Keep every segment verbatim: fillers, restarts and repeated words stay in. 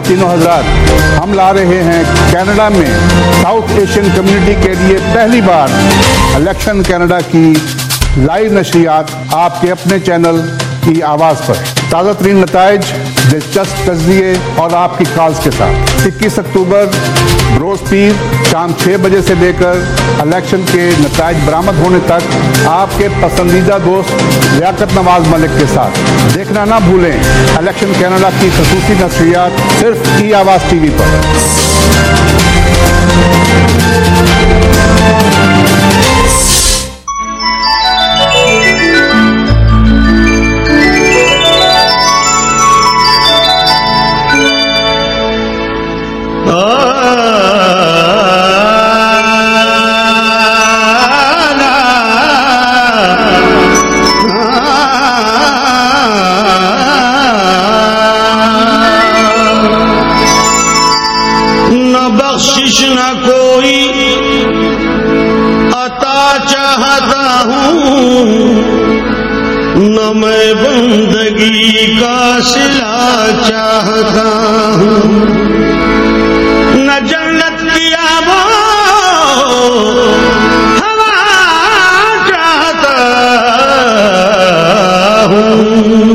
खातिनों हजरात, हम ला रहे हैं कनाडा में साउथ एशियन कम्युनिटी के लिए पहली बार इलेक्शन कनाडा की लाइव नशरियात आपके अपने चैनल की आवाज़ पर। ताज़ा तरीन नताइज, दिलचस्प तज्ज़िये और आपकी कॉल्स के साथ इक्कीस अक्टूबर रोज़ पीर शाम छः बजे से लेकर इलेक्शन के नताइज बरामद होने तक आपके पसंदीदा दोस्त लियाकत नवाज मलिक के साथ। देखना ना भूलें इलेक्शन कनाडा की खसूसी नशरियात सिर्फ ई आवाज़ टीवी पर। बख्शिश न कोई अता चाहता हूँ, न मैं बंदगी का सिला चाहता हूँ, न जन्नत की आबो हवा चाहता हूँ।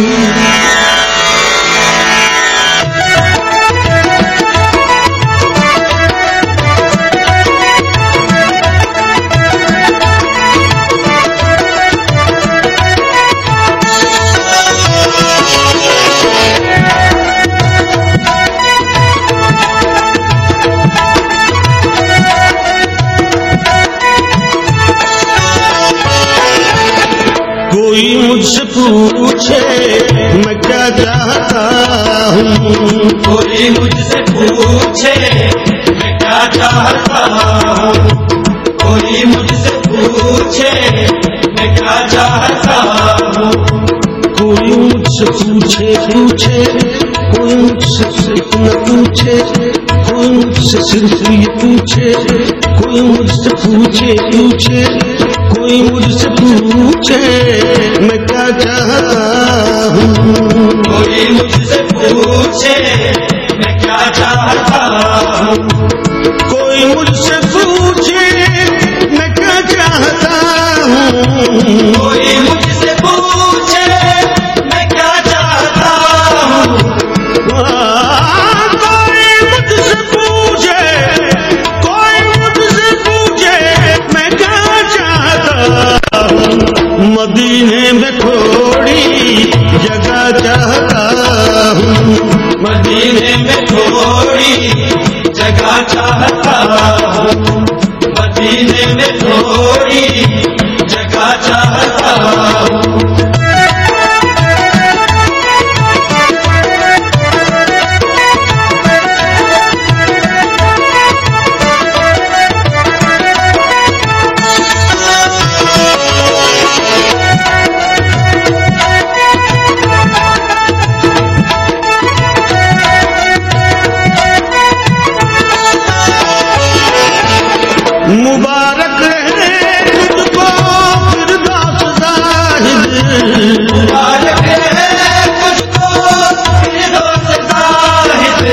कोई मुझसे पूछे मैं क्या चाहता हूँ, कोई मुझसे पूछे मैं क्या चाहता हूँ, कोई मुझसे पूछे मैं क्या चाहता हूँ। कोई मुझसे पूछे पूछे कोई मुझसे सिर्फ न पूछे, कोई मुझसे सिर्फ ये पूछे, कोई मुझसे पूछे पूछे कोई मुझसे पूछे मैं क्या चाहता हूँ, कोई मुझसे पूछे मैं क्या चाहता हूँ, कोई मुझसे पूछे मैं क्या चाहता हूँ, कोई मुझसे पूछे मैं क्या चाहता हूँ। कोई मुझसे पूछे कोई मुझसे पूछे मैं क्या चाहता हूँ, मदीने में थोड़ी जगह चाहता हूँ, मदीने में थोड़ी जगह चाहता हूँ, मदीने में थोड़ी जगह चाहता हूँ। मुबारक रहे तुझको फिरदौस ज़ाहिद, मुबारक रहे तुझको फिरदौस ज़ाहिद,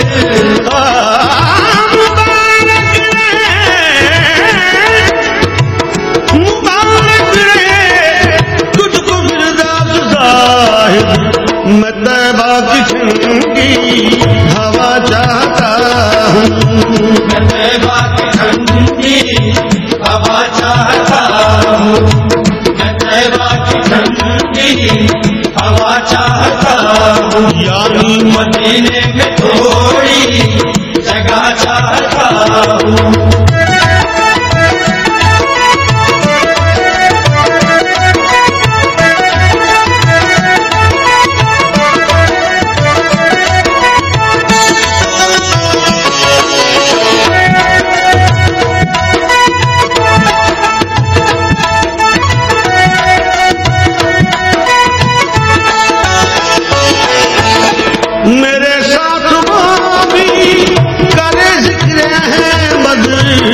मुबारक रहे तुझको फिरदौस ज़ाहिद। मैं तैबा की ठंडी हवा चाहता हूँ, मैं तैबा की ठंडी हवा चाहता हूँ, मैं तैबा की ठंडी हवा चाहता हूँ। यानी मदीने में थोड़ी जगह चाहता हूँ। मेरे साथ वो भी करे जिक्र है बद्र,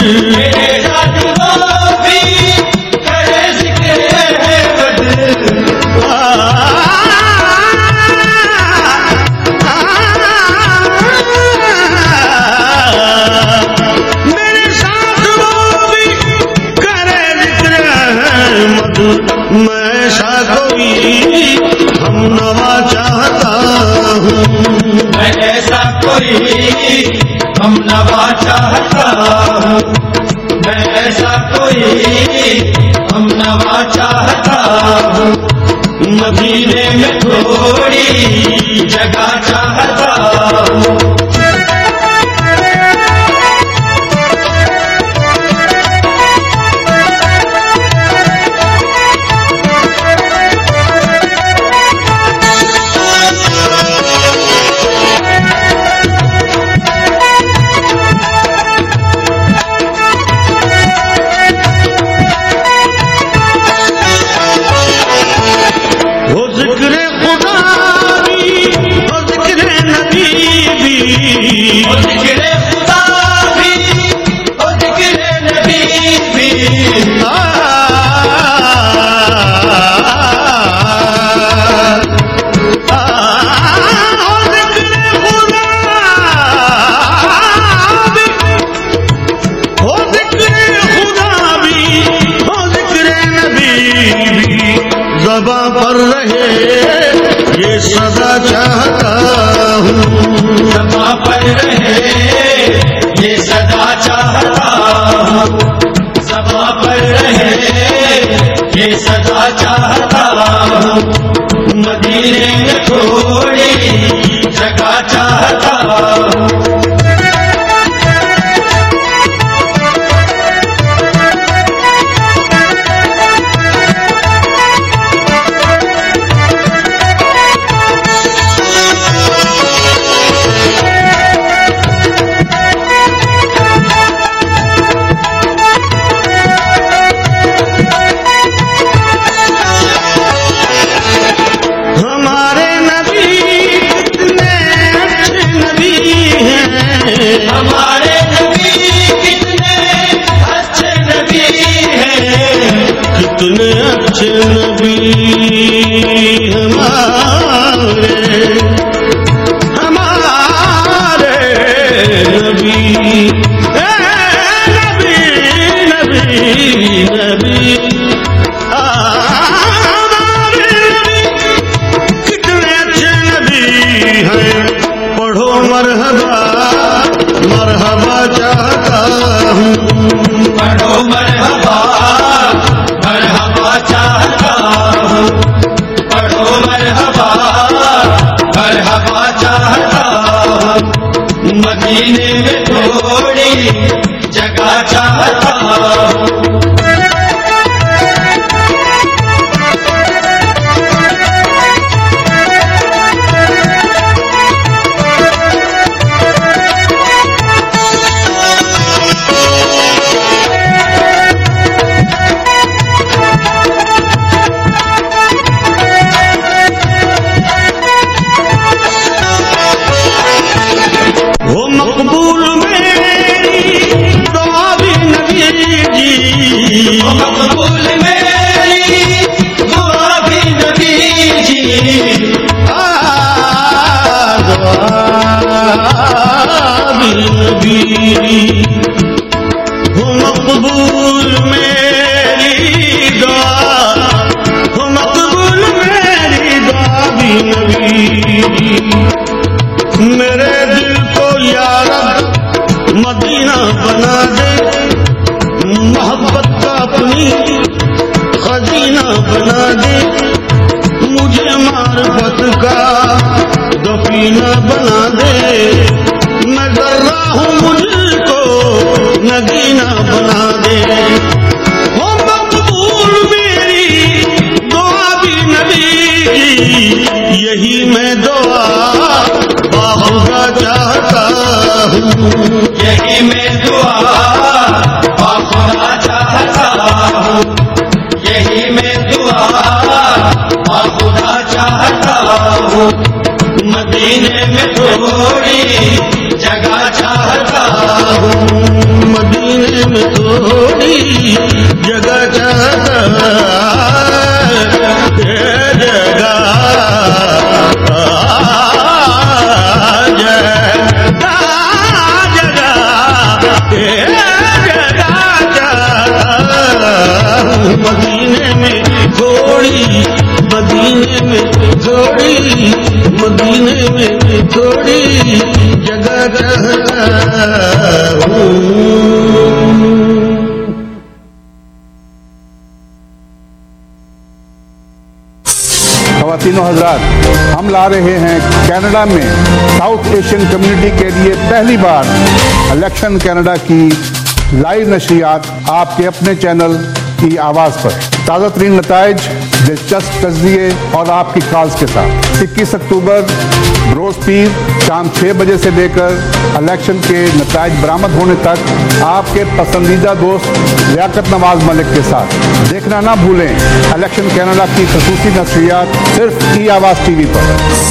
कोई हम नवा चाहता हूँ, मदीने में थोड़ी जगह चाहता हूँ। ज़बां पर रहे ये सदा चाहता हूँ, ज़बां पर रहे ये सदा चाहता हूँ, ज़बां पर रहे ये सदा चाहता हूँ, मदीने में थोड़ी जगह चाहता हूँ। हमारे नबी कितने अच्छे नबी हैं, कितने अच्छे नबी हमारे हमारे नबी ए नबी नबी नबी आ, हमारे नबी कितने अच्छे नबी हैं। पढ़ो मरहबा मरहबा चाहता हूँ, पढ़ो मरहबा मरहबा चाहता हूँ, पढ़ो मरहबा मरहबा चाहता हूँ, मदीने में थोड़ी जगह चाहता हूँ। वो मकबूल मेरी दुआ भी नबी जी, वो मकबूल मेरी दुआ भी नबी जी, आ दुआ भी नबी। वो मकबूल मेरी दुआ, वो मकबूल मेरी दुआ भी नबी। मेरे दिल को यार मदीना बना दे, मोहब्बत का अपनी खजीना बना दे, मुझे मार्फत का दफीना बना दे। मैं जर्रा हूँ मुझको नगीना बना दे। वो मकबूल मेरी दुआ भी नबी की, यही मैं दुआ बाखुदा चाहता हूँ, यही मैं दुआ बाखुदा चाहता हूँ, यही मैं दुआ बाखुदा चाहता हूँ, मदीने में थोड़ी जगह चाहता हूँ, मदीने में थोड़ी जगह चाहता मदीने में थोड़ी, मदीने में थोड़ी, मदीने में थोड़ी जगह। नाज़रीन हज़रात, हम ला रहे हैं कनाडा में साउथ एशियन कम्युनिटी के लिए पहली बार इलेक्शन कनाडा की लाइव नशरियात आपके अपने चैनल की आवाज़ पर। ताज़ा तरीन नताइज, दिलचस्प तज़किये और आपकी कॉल्स के साथ इक्कीस अक्टूबर रोज़ पीर शाम छः बजे से लेकर इलेक्शन के नताइज बरामद होने तक आपके पसंदीदा दोस्त लियाकत नवाज मलिक के साथ। देखना ना भूलें इलेक्शन कनाडा की खसूसी नशरियात सिर्फ ई आवाज़ टीवी पर।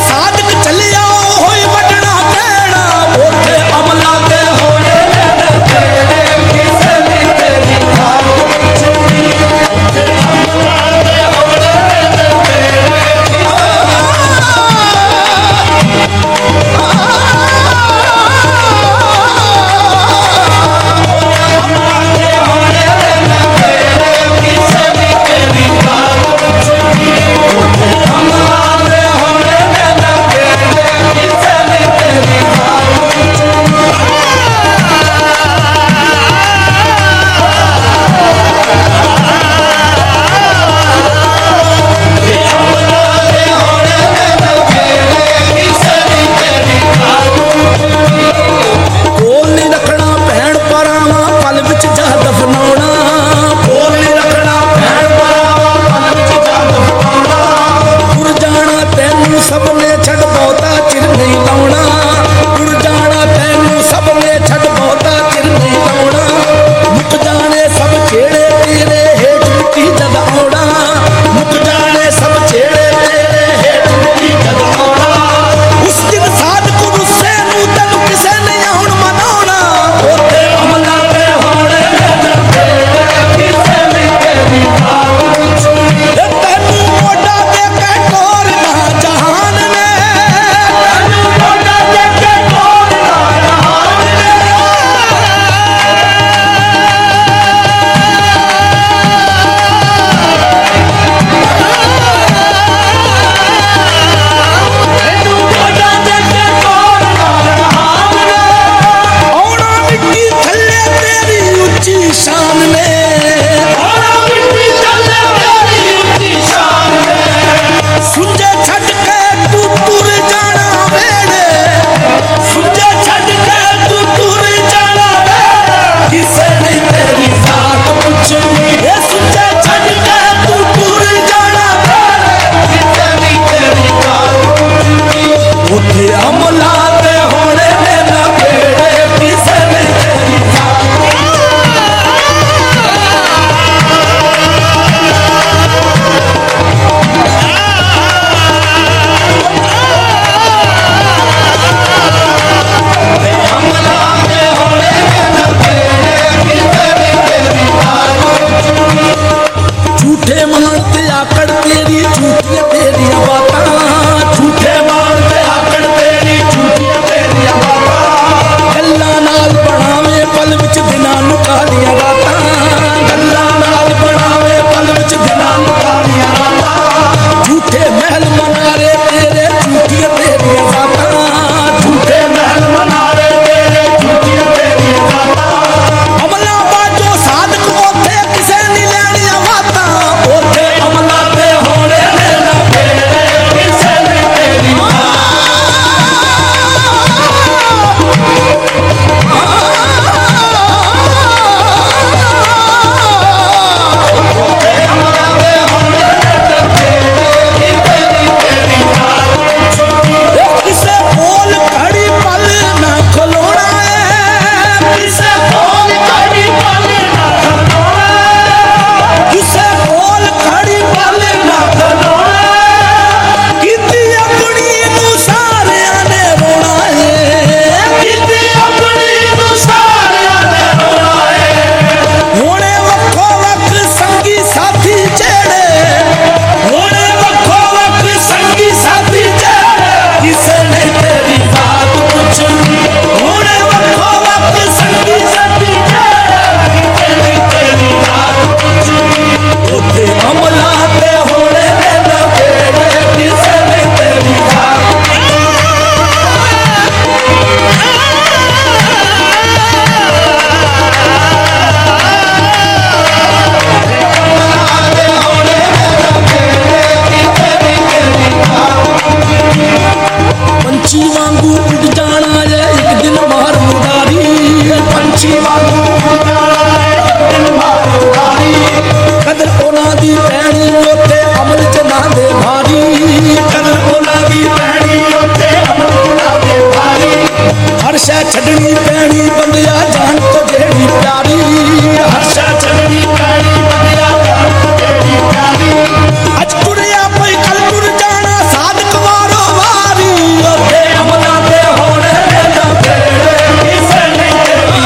होए बटना कहना, ओथे अमला ते होए पंछी वांगू उड़ जाना है एक दिन मार मुरारी, पंछी वांगू उड़ जाना है एक दिन मार मुरारी। कदर ओना दी पैनी ओते अमल जना दे भारी, कदर ओना दी पैनी ओते अमल जना दे भारी। हर शै छड़नी पैनी बंदिया जान तो जेड़ी प्यारी, हर शै छड़नी पैनी बंदिया जान तो जेड़ी प्यारी। अज टुरिया पई कल टुर जाना साधक वारो वारी, ओते अमला दे होने ना फेरे किसे नहीं तेरी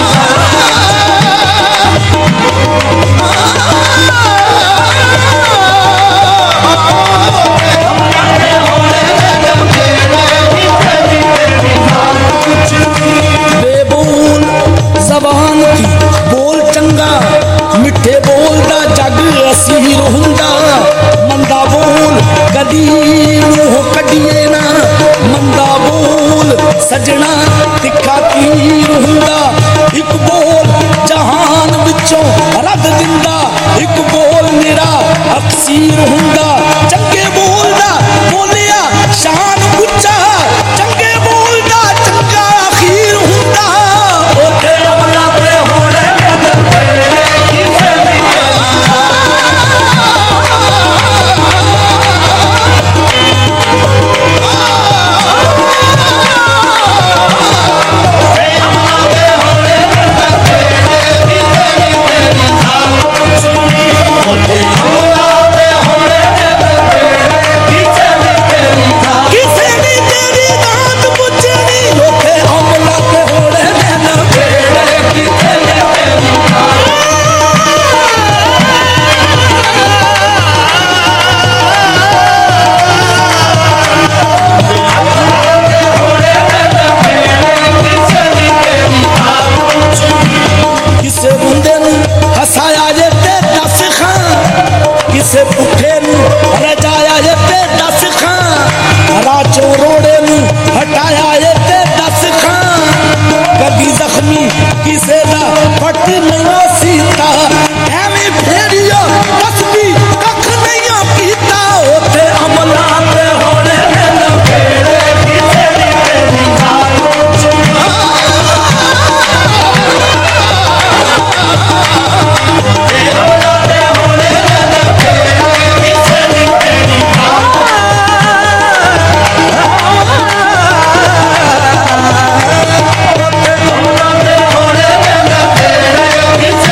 बेबोल जबान की बोल चंगा, मिठे बोल दा जग असीर हुंदा। मंदा बोल कदी मुंह कढिए ना, मंदा बोल सजना तिखा तीर हुंदा। एक बोल जहान विचों रद दिंदा, एक बोल मेरा अक्सीर हुंदा। चंगे बोल दा बोलिया शान उच्चा, चंगे बोल दा चंगा अखीर हुंदा। ओते अमला ते होने कदर तेरे किसे नहीं किसे नी तेरी दात पुछनी, ओते अमला ते होने ना फेरे किसे नहीं तेरी किसे बुंदे नू हसाया जे ते दस खां, किसे पुठे नू रजाया जे ते दस खां। राचो रोड़े नू हटाया जे ते दस खां। कदी जख्मी किसे दा फट नहीं सीता, एवें फेरियो तस्बी कख नहीं कीता। ओते अमला ते होने ना फेरे किसे नहीं तेरी किसे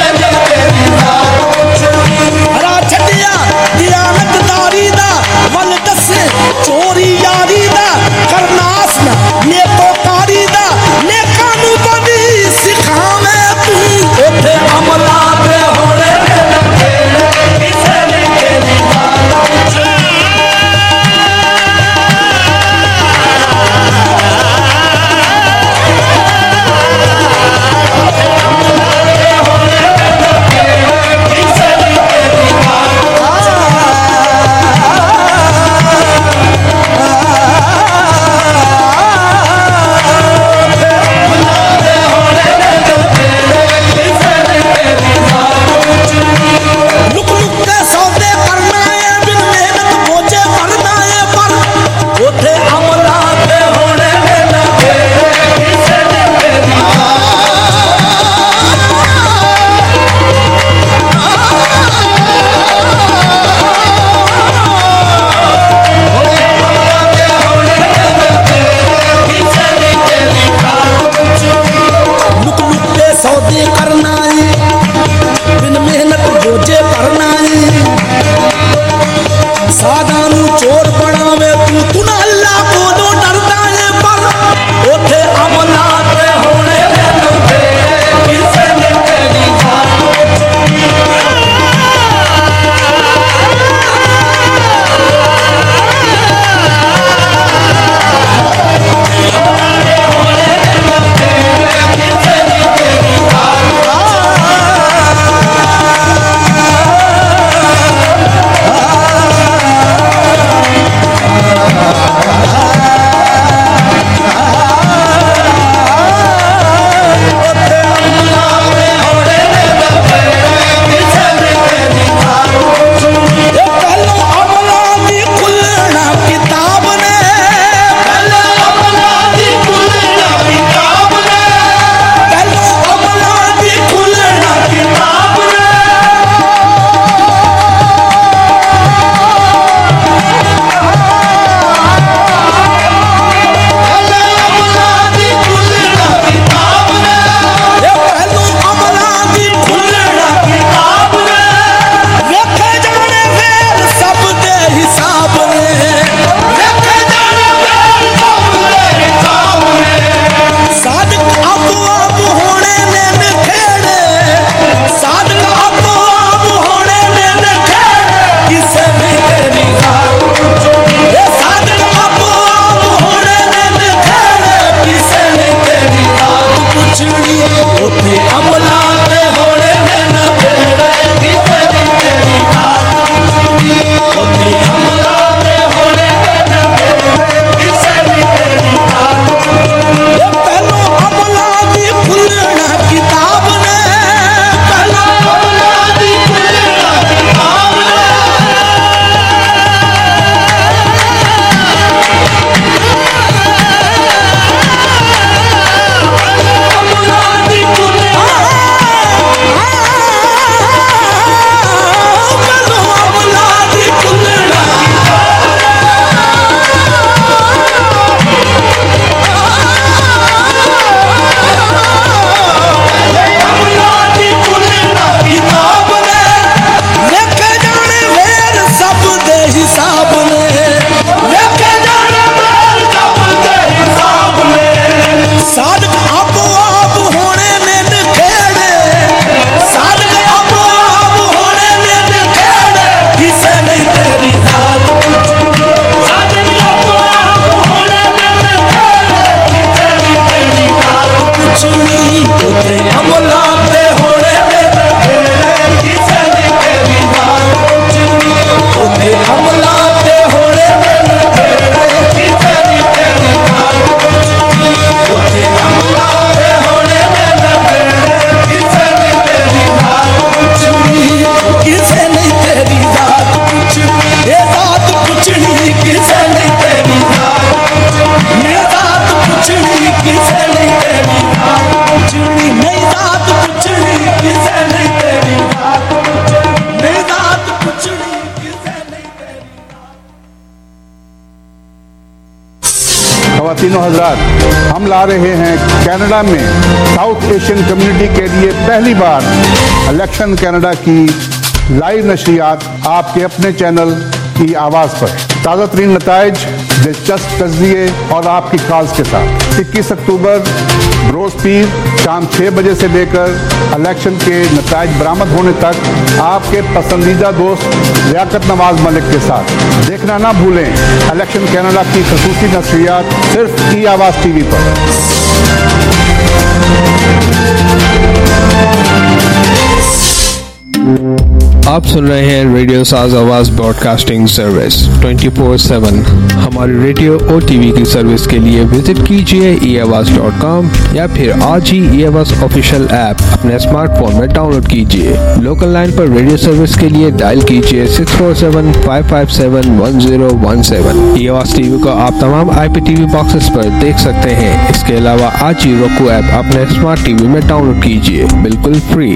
ख़वातीनो हज़रात, हम ला रहे हैं कनाडा में साउथ एशियन कम्युनिटी के लिए पहली बार इलेक्शन कनाडा की लाइव नशरियात आपके अपने चैनल की आवाज़ पर। ताज़ा तरीन नताइज, दिलचस्प तज़किये और आपकी कॉल्स के साथ इक्कीस अक्टूबर रोज़ पीर शाम छः बजे से लेकर इलेक्शन के नताइज बरामद होने तक आपके पसंदीदा दोस्त लियाकत नवाज मलिक के साथ। देखना ना भूलें इलेक्शन कनाडा की खसूसी नशरियात सिर्फ ई आवाज़ टीवी पर। आप सुन रहे हैं radio Saaz Aawaz broadcasting service twenty four seven. हमारी रेडियो और टीवी की सर्विस के लिए विजिट कीजिए ई आवाज डॉट कॉम या फिर आज ही ई आवाज ऑफिशियल ऐप अपने स्मार्टफोन में डाउनलोड कीजिए। लोकल लाइन पर रेडियो सर्विस के लिए डायल कीजिए six four seven five five seven one zero one seven. E Aawaz TV को आप तमाम आई पी टीवी बॉक्सेस पर देख सकते हैं। इसके अलावा आज ही roku ऐप अपने स्मार्ट टीवी में डाउनलोड कीजिए, बिल्कुल free.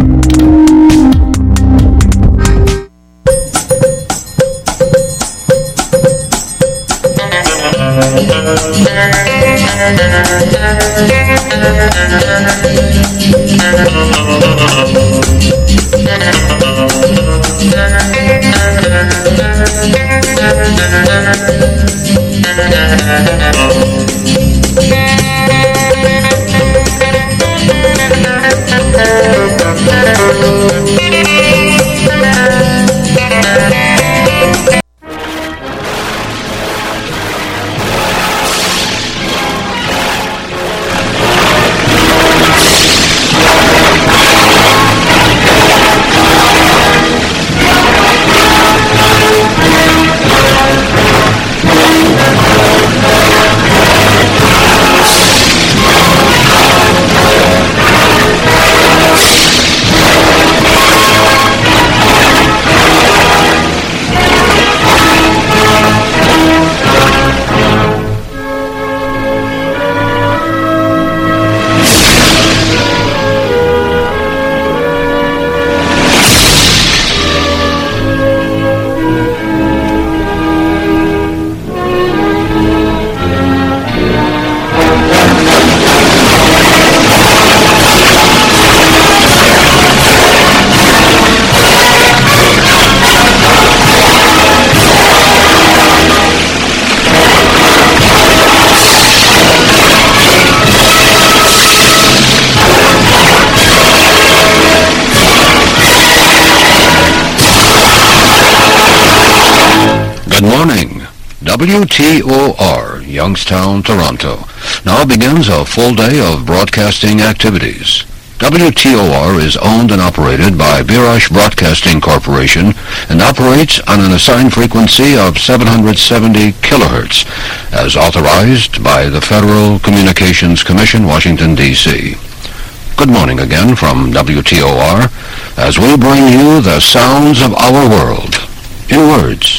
Good morning. W T O R, Youngstown, Toronto, now begins a full day of broadcasting activities. W T O R is owned and operated by Birash Broadcasting Corporation and operates on an assigned frequency of seven hundred seventy kilohertz, as authorized by the Federal Communications Commission, Washington, D C Good morning again from W T O R, as we bring you the sounds of our world, in words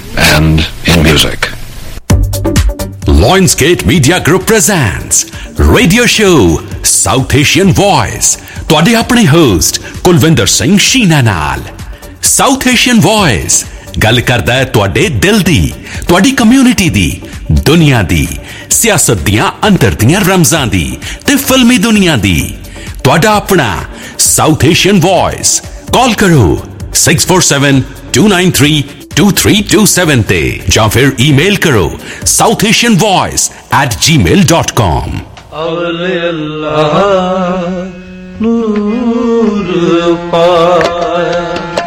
and in music. Lionsgate Media Group presents Radio Show South Asian Voice, ਤੁਹਾਡੇ ਆਪਣੇ host Kulwinder Singh Sheena ਨਾਲ। South Asian Voice ਗੱਲ ਕਰਦਾ ਹੈ ਤੁਹਾਡੇ ਦਿਲ ਦੀ, ਤੁਹਾਡੀ community ਦੀ, ਦੁਨੀਆ ਦੀ, ਸਿਆਸਤ ਦੀਆਂ ਅੰਦਰ ਦੀਆਂ ਰਮਜ਼ਾਂ ਦੀ ਤੇ ਫਿਲਮੀ ਦੁਨੀਆ ਦੀ। ਤੁਹਾਡਾ ਆਪਣਾ South Asian Voice। ਕਾਲ ਕਰੋ six four seven two nine three two three two seven ਤੇ ਜਾਂ ਫਿਰ ਈਮੇਲ ਕਰੋ south asian voice at gmail dot com। अवले Allah नूर पाया,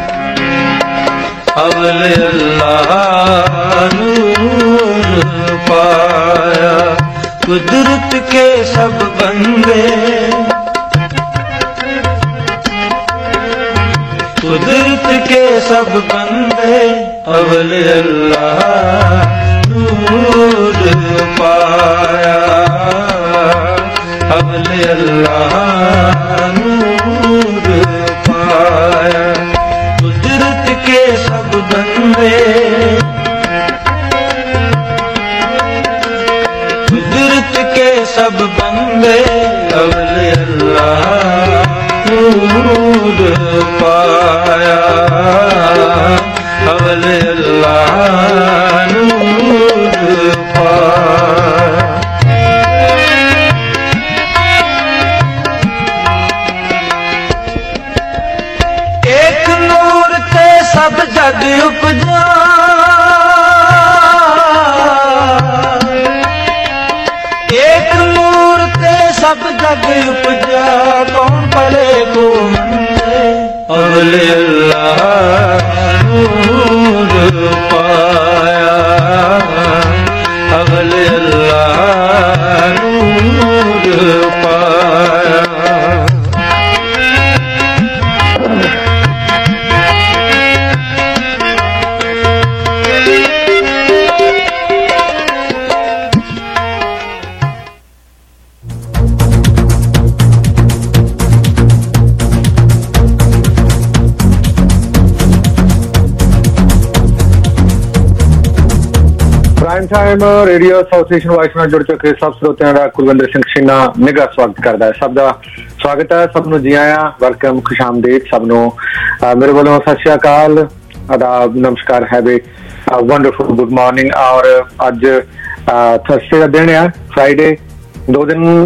अवले अल्लाह नूर पाया, कुदरत के सब बंदे, कुदरत के सब बंदे, अवले अल्लाह नूर पाया, अवले अल्लाह नूर पाया, कुदरत के सब बंदे, कुदरत के सब बंदे, अवले अल्लाह नूर पाया, अवले अल्लाह नूर पाया। सब जग उपजा कौन भले को मंदे अवले अल्लाह नूर पाया अवले अल्लाह नूर पाया। Prime time radio South Asian voice ਨਾਲ ਜੁੜ ਚੁੱਕੇ ਸਭ ਸਰੋਤਿਆਂ ਦਾ ਕੁਲਵਿੰਦਰ ਸਿੰਘ ਸ਼ੀਨਾ ਨਿੱਘਾ ਸਵਾਗਤ ਕਰਦਾ ਹੈ। ਸਭ ਦਾ ਸਵਾਗਤ ਹੈ, ਸਭ ਨੂੰ ਜੀ ਆਇਆਂ, ਵੈਲਕਮ, ਖੁਸ਼ਾਮਦੀਦ ਸਭ ਨੂੰ ਮੇਰੇ ਵੱਲੋਂ। ਸਤਿ ਸ਼੍ਰੀ ਅਕਾਲ, ਆਦਾਬ, ਨਮਸਕਾਰ, have a wonderful good morning. ਔਰ ਅੱਜ ਥਰਸਡੇ ਦਾ ਦਿਨ ਆ, ਫਰਾਈਡੇ, ਦੋ ਦਿਨ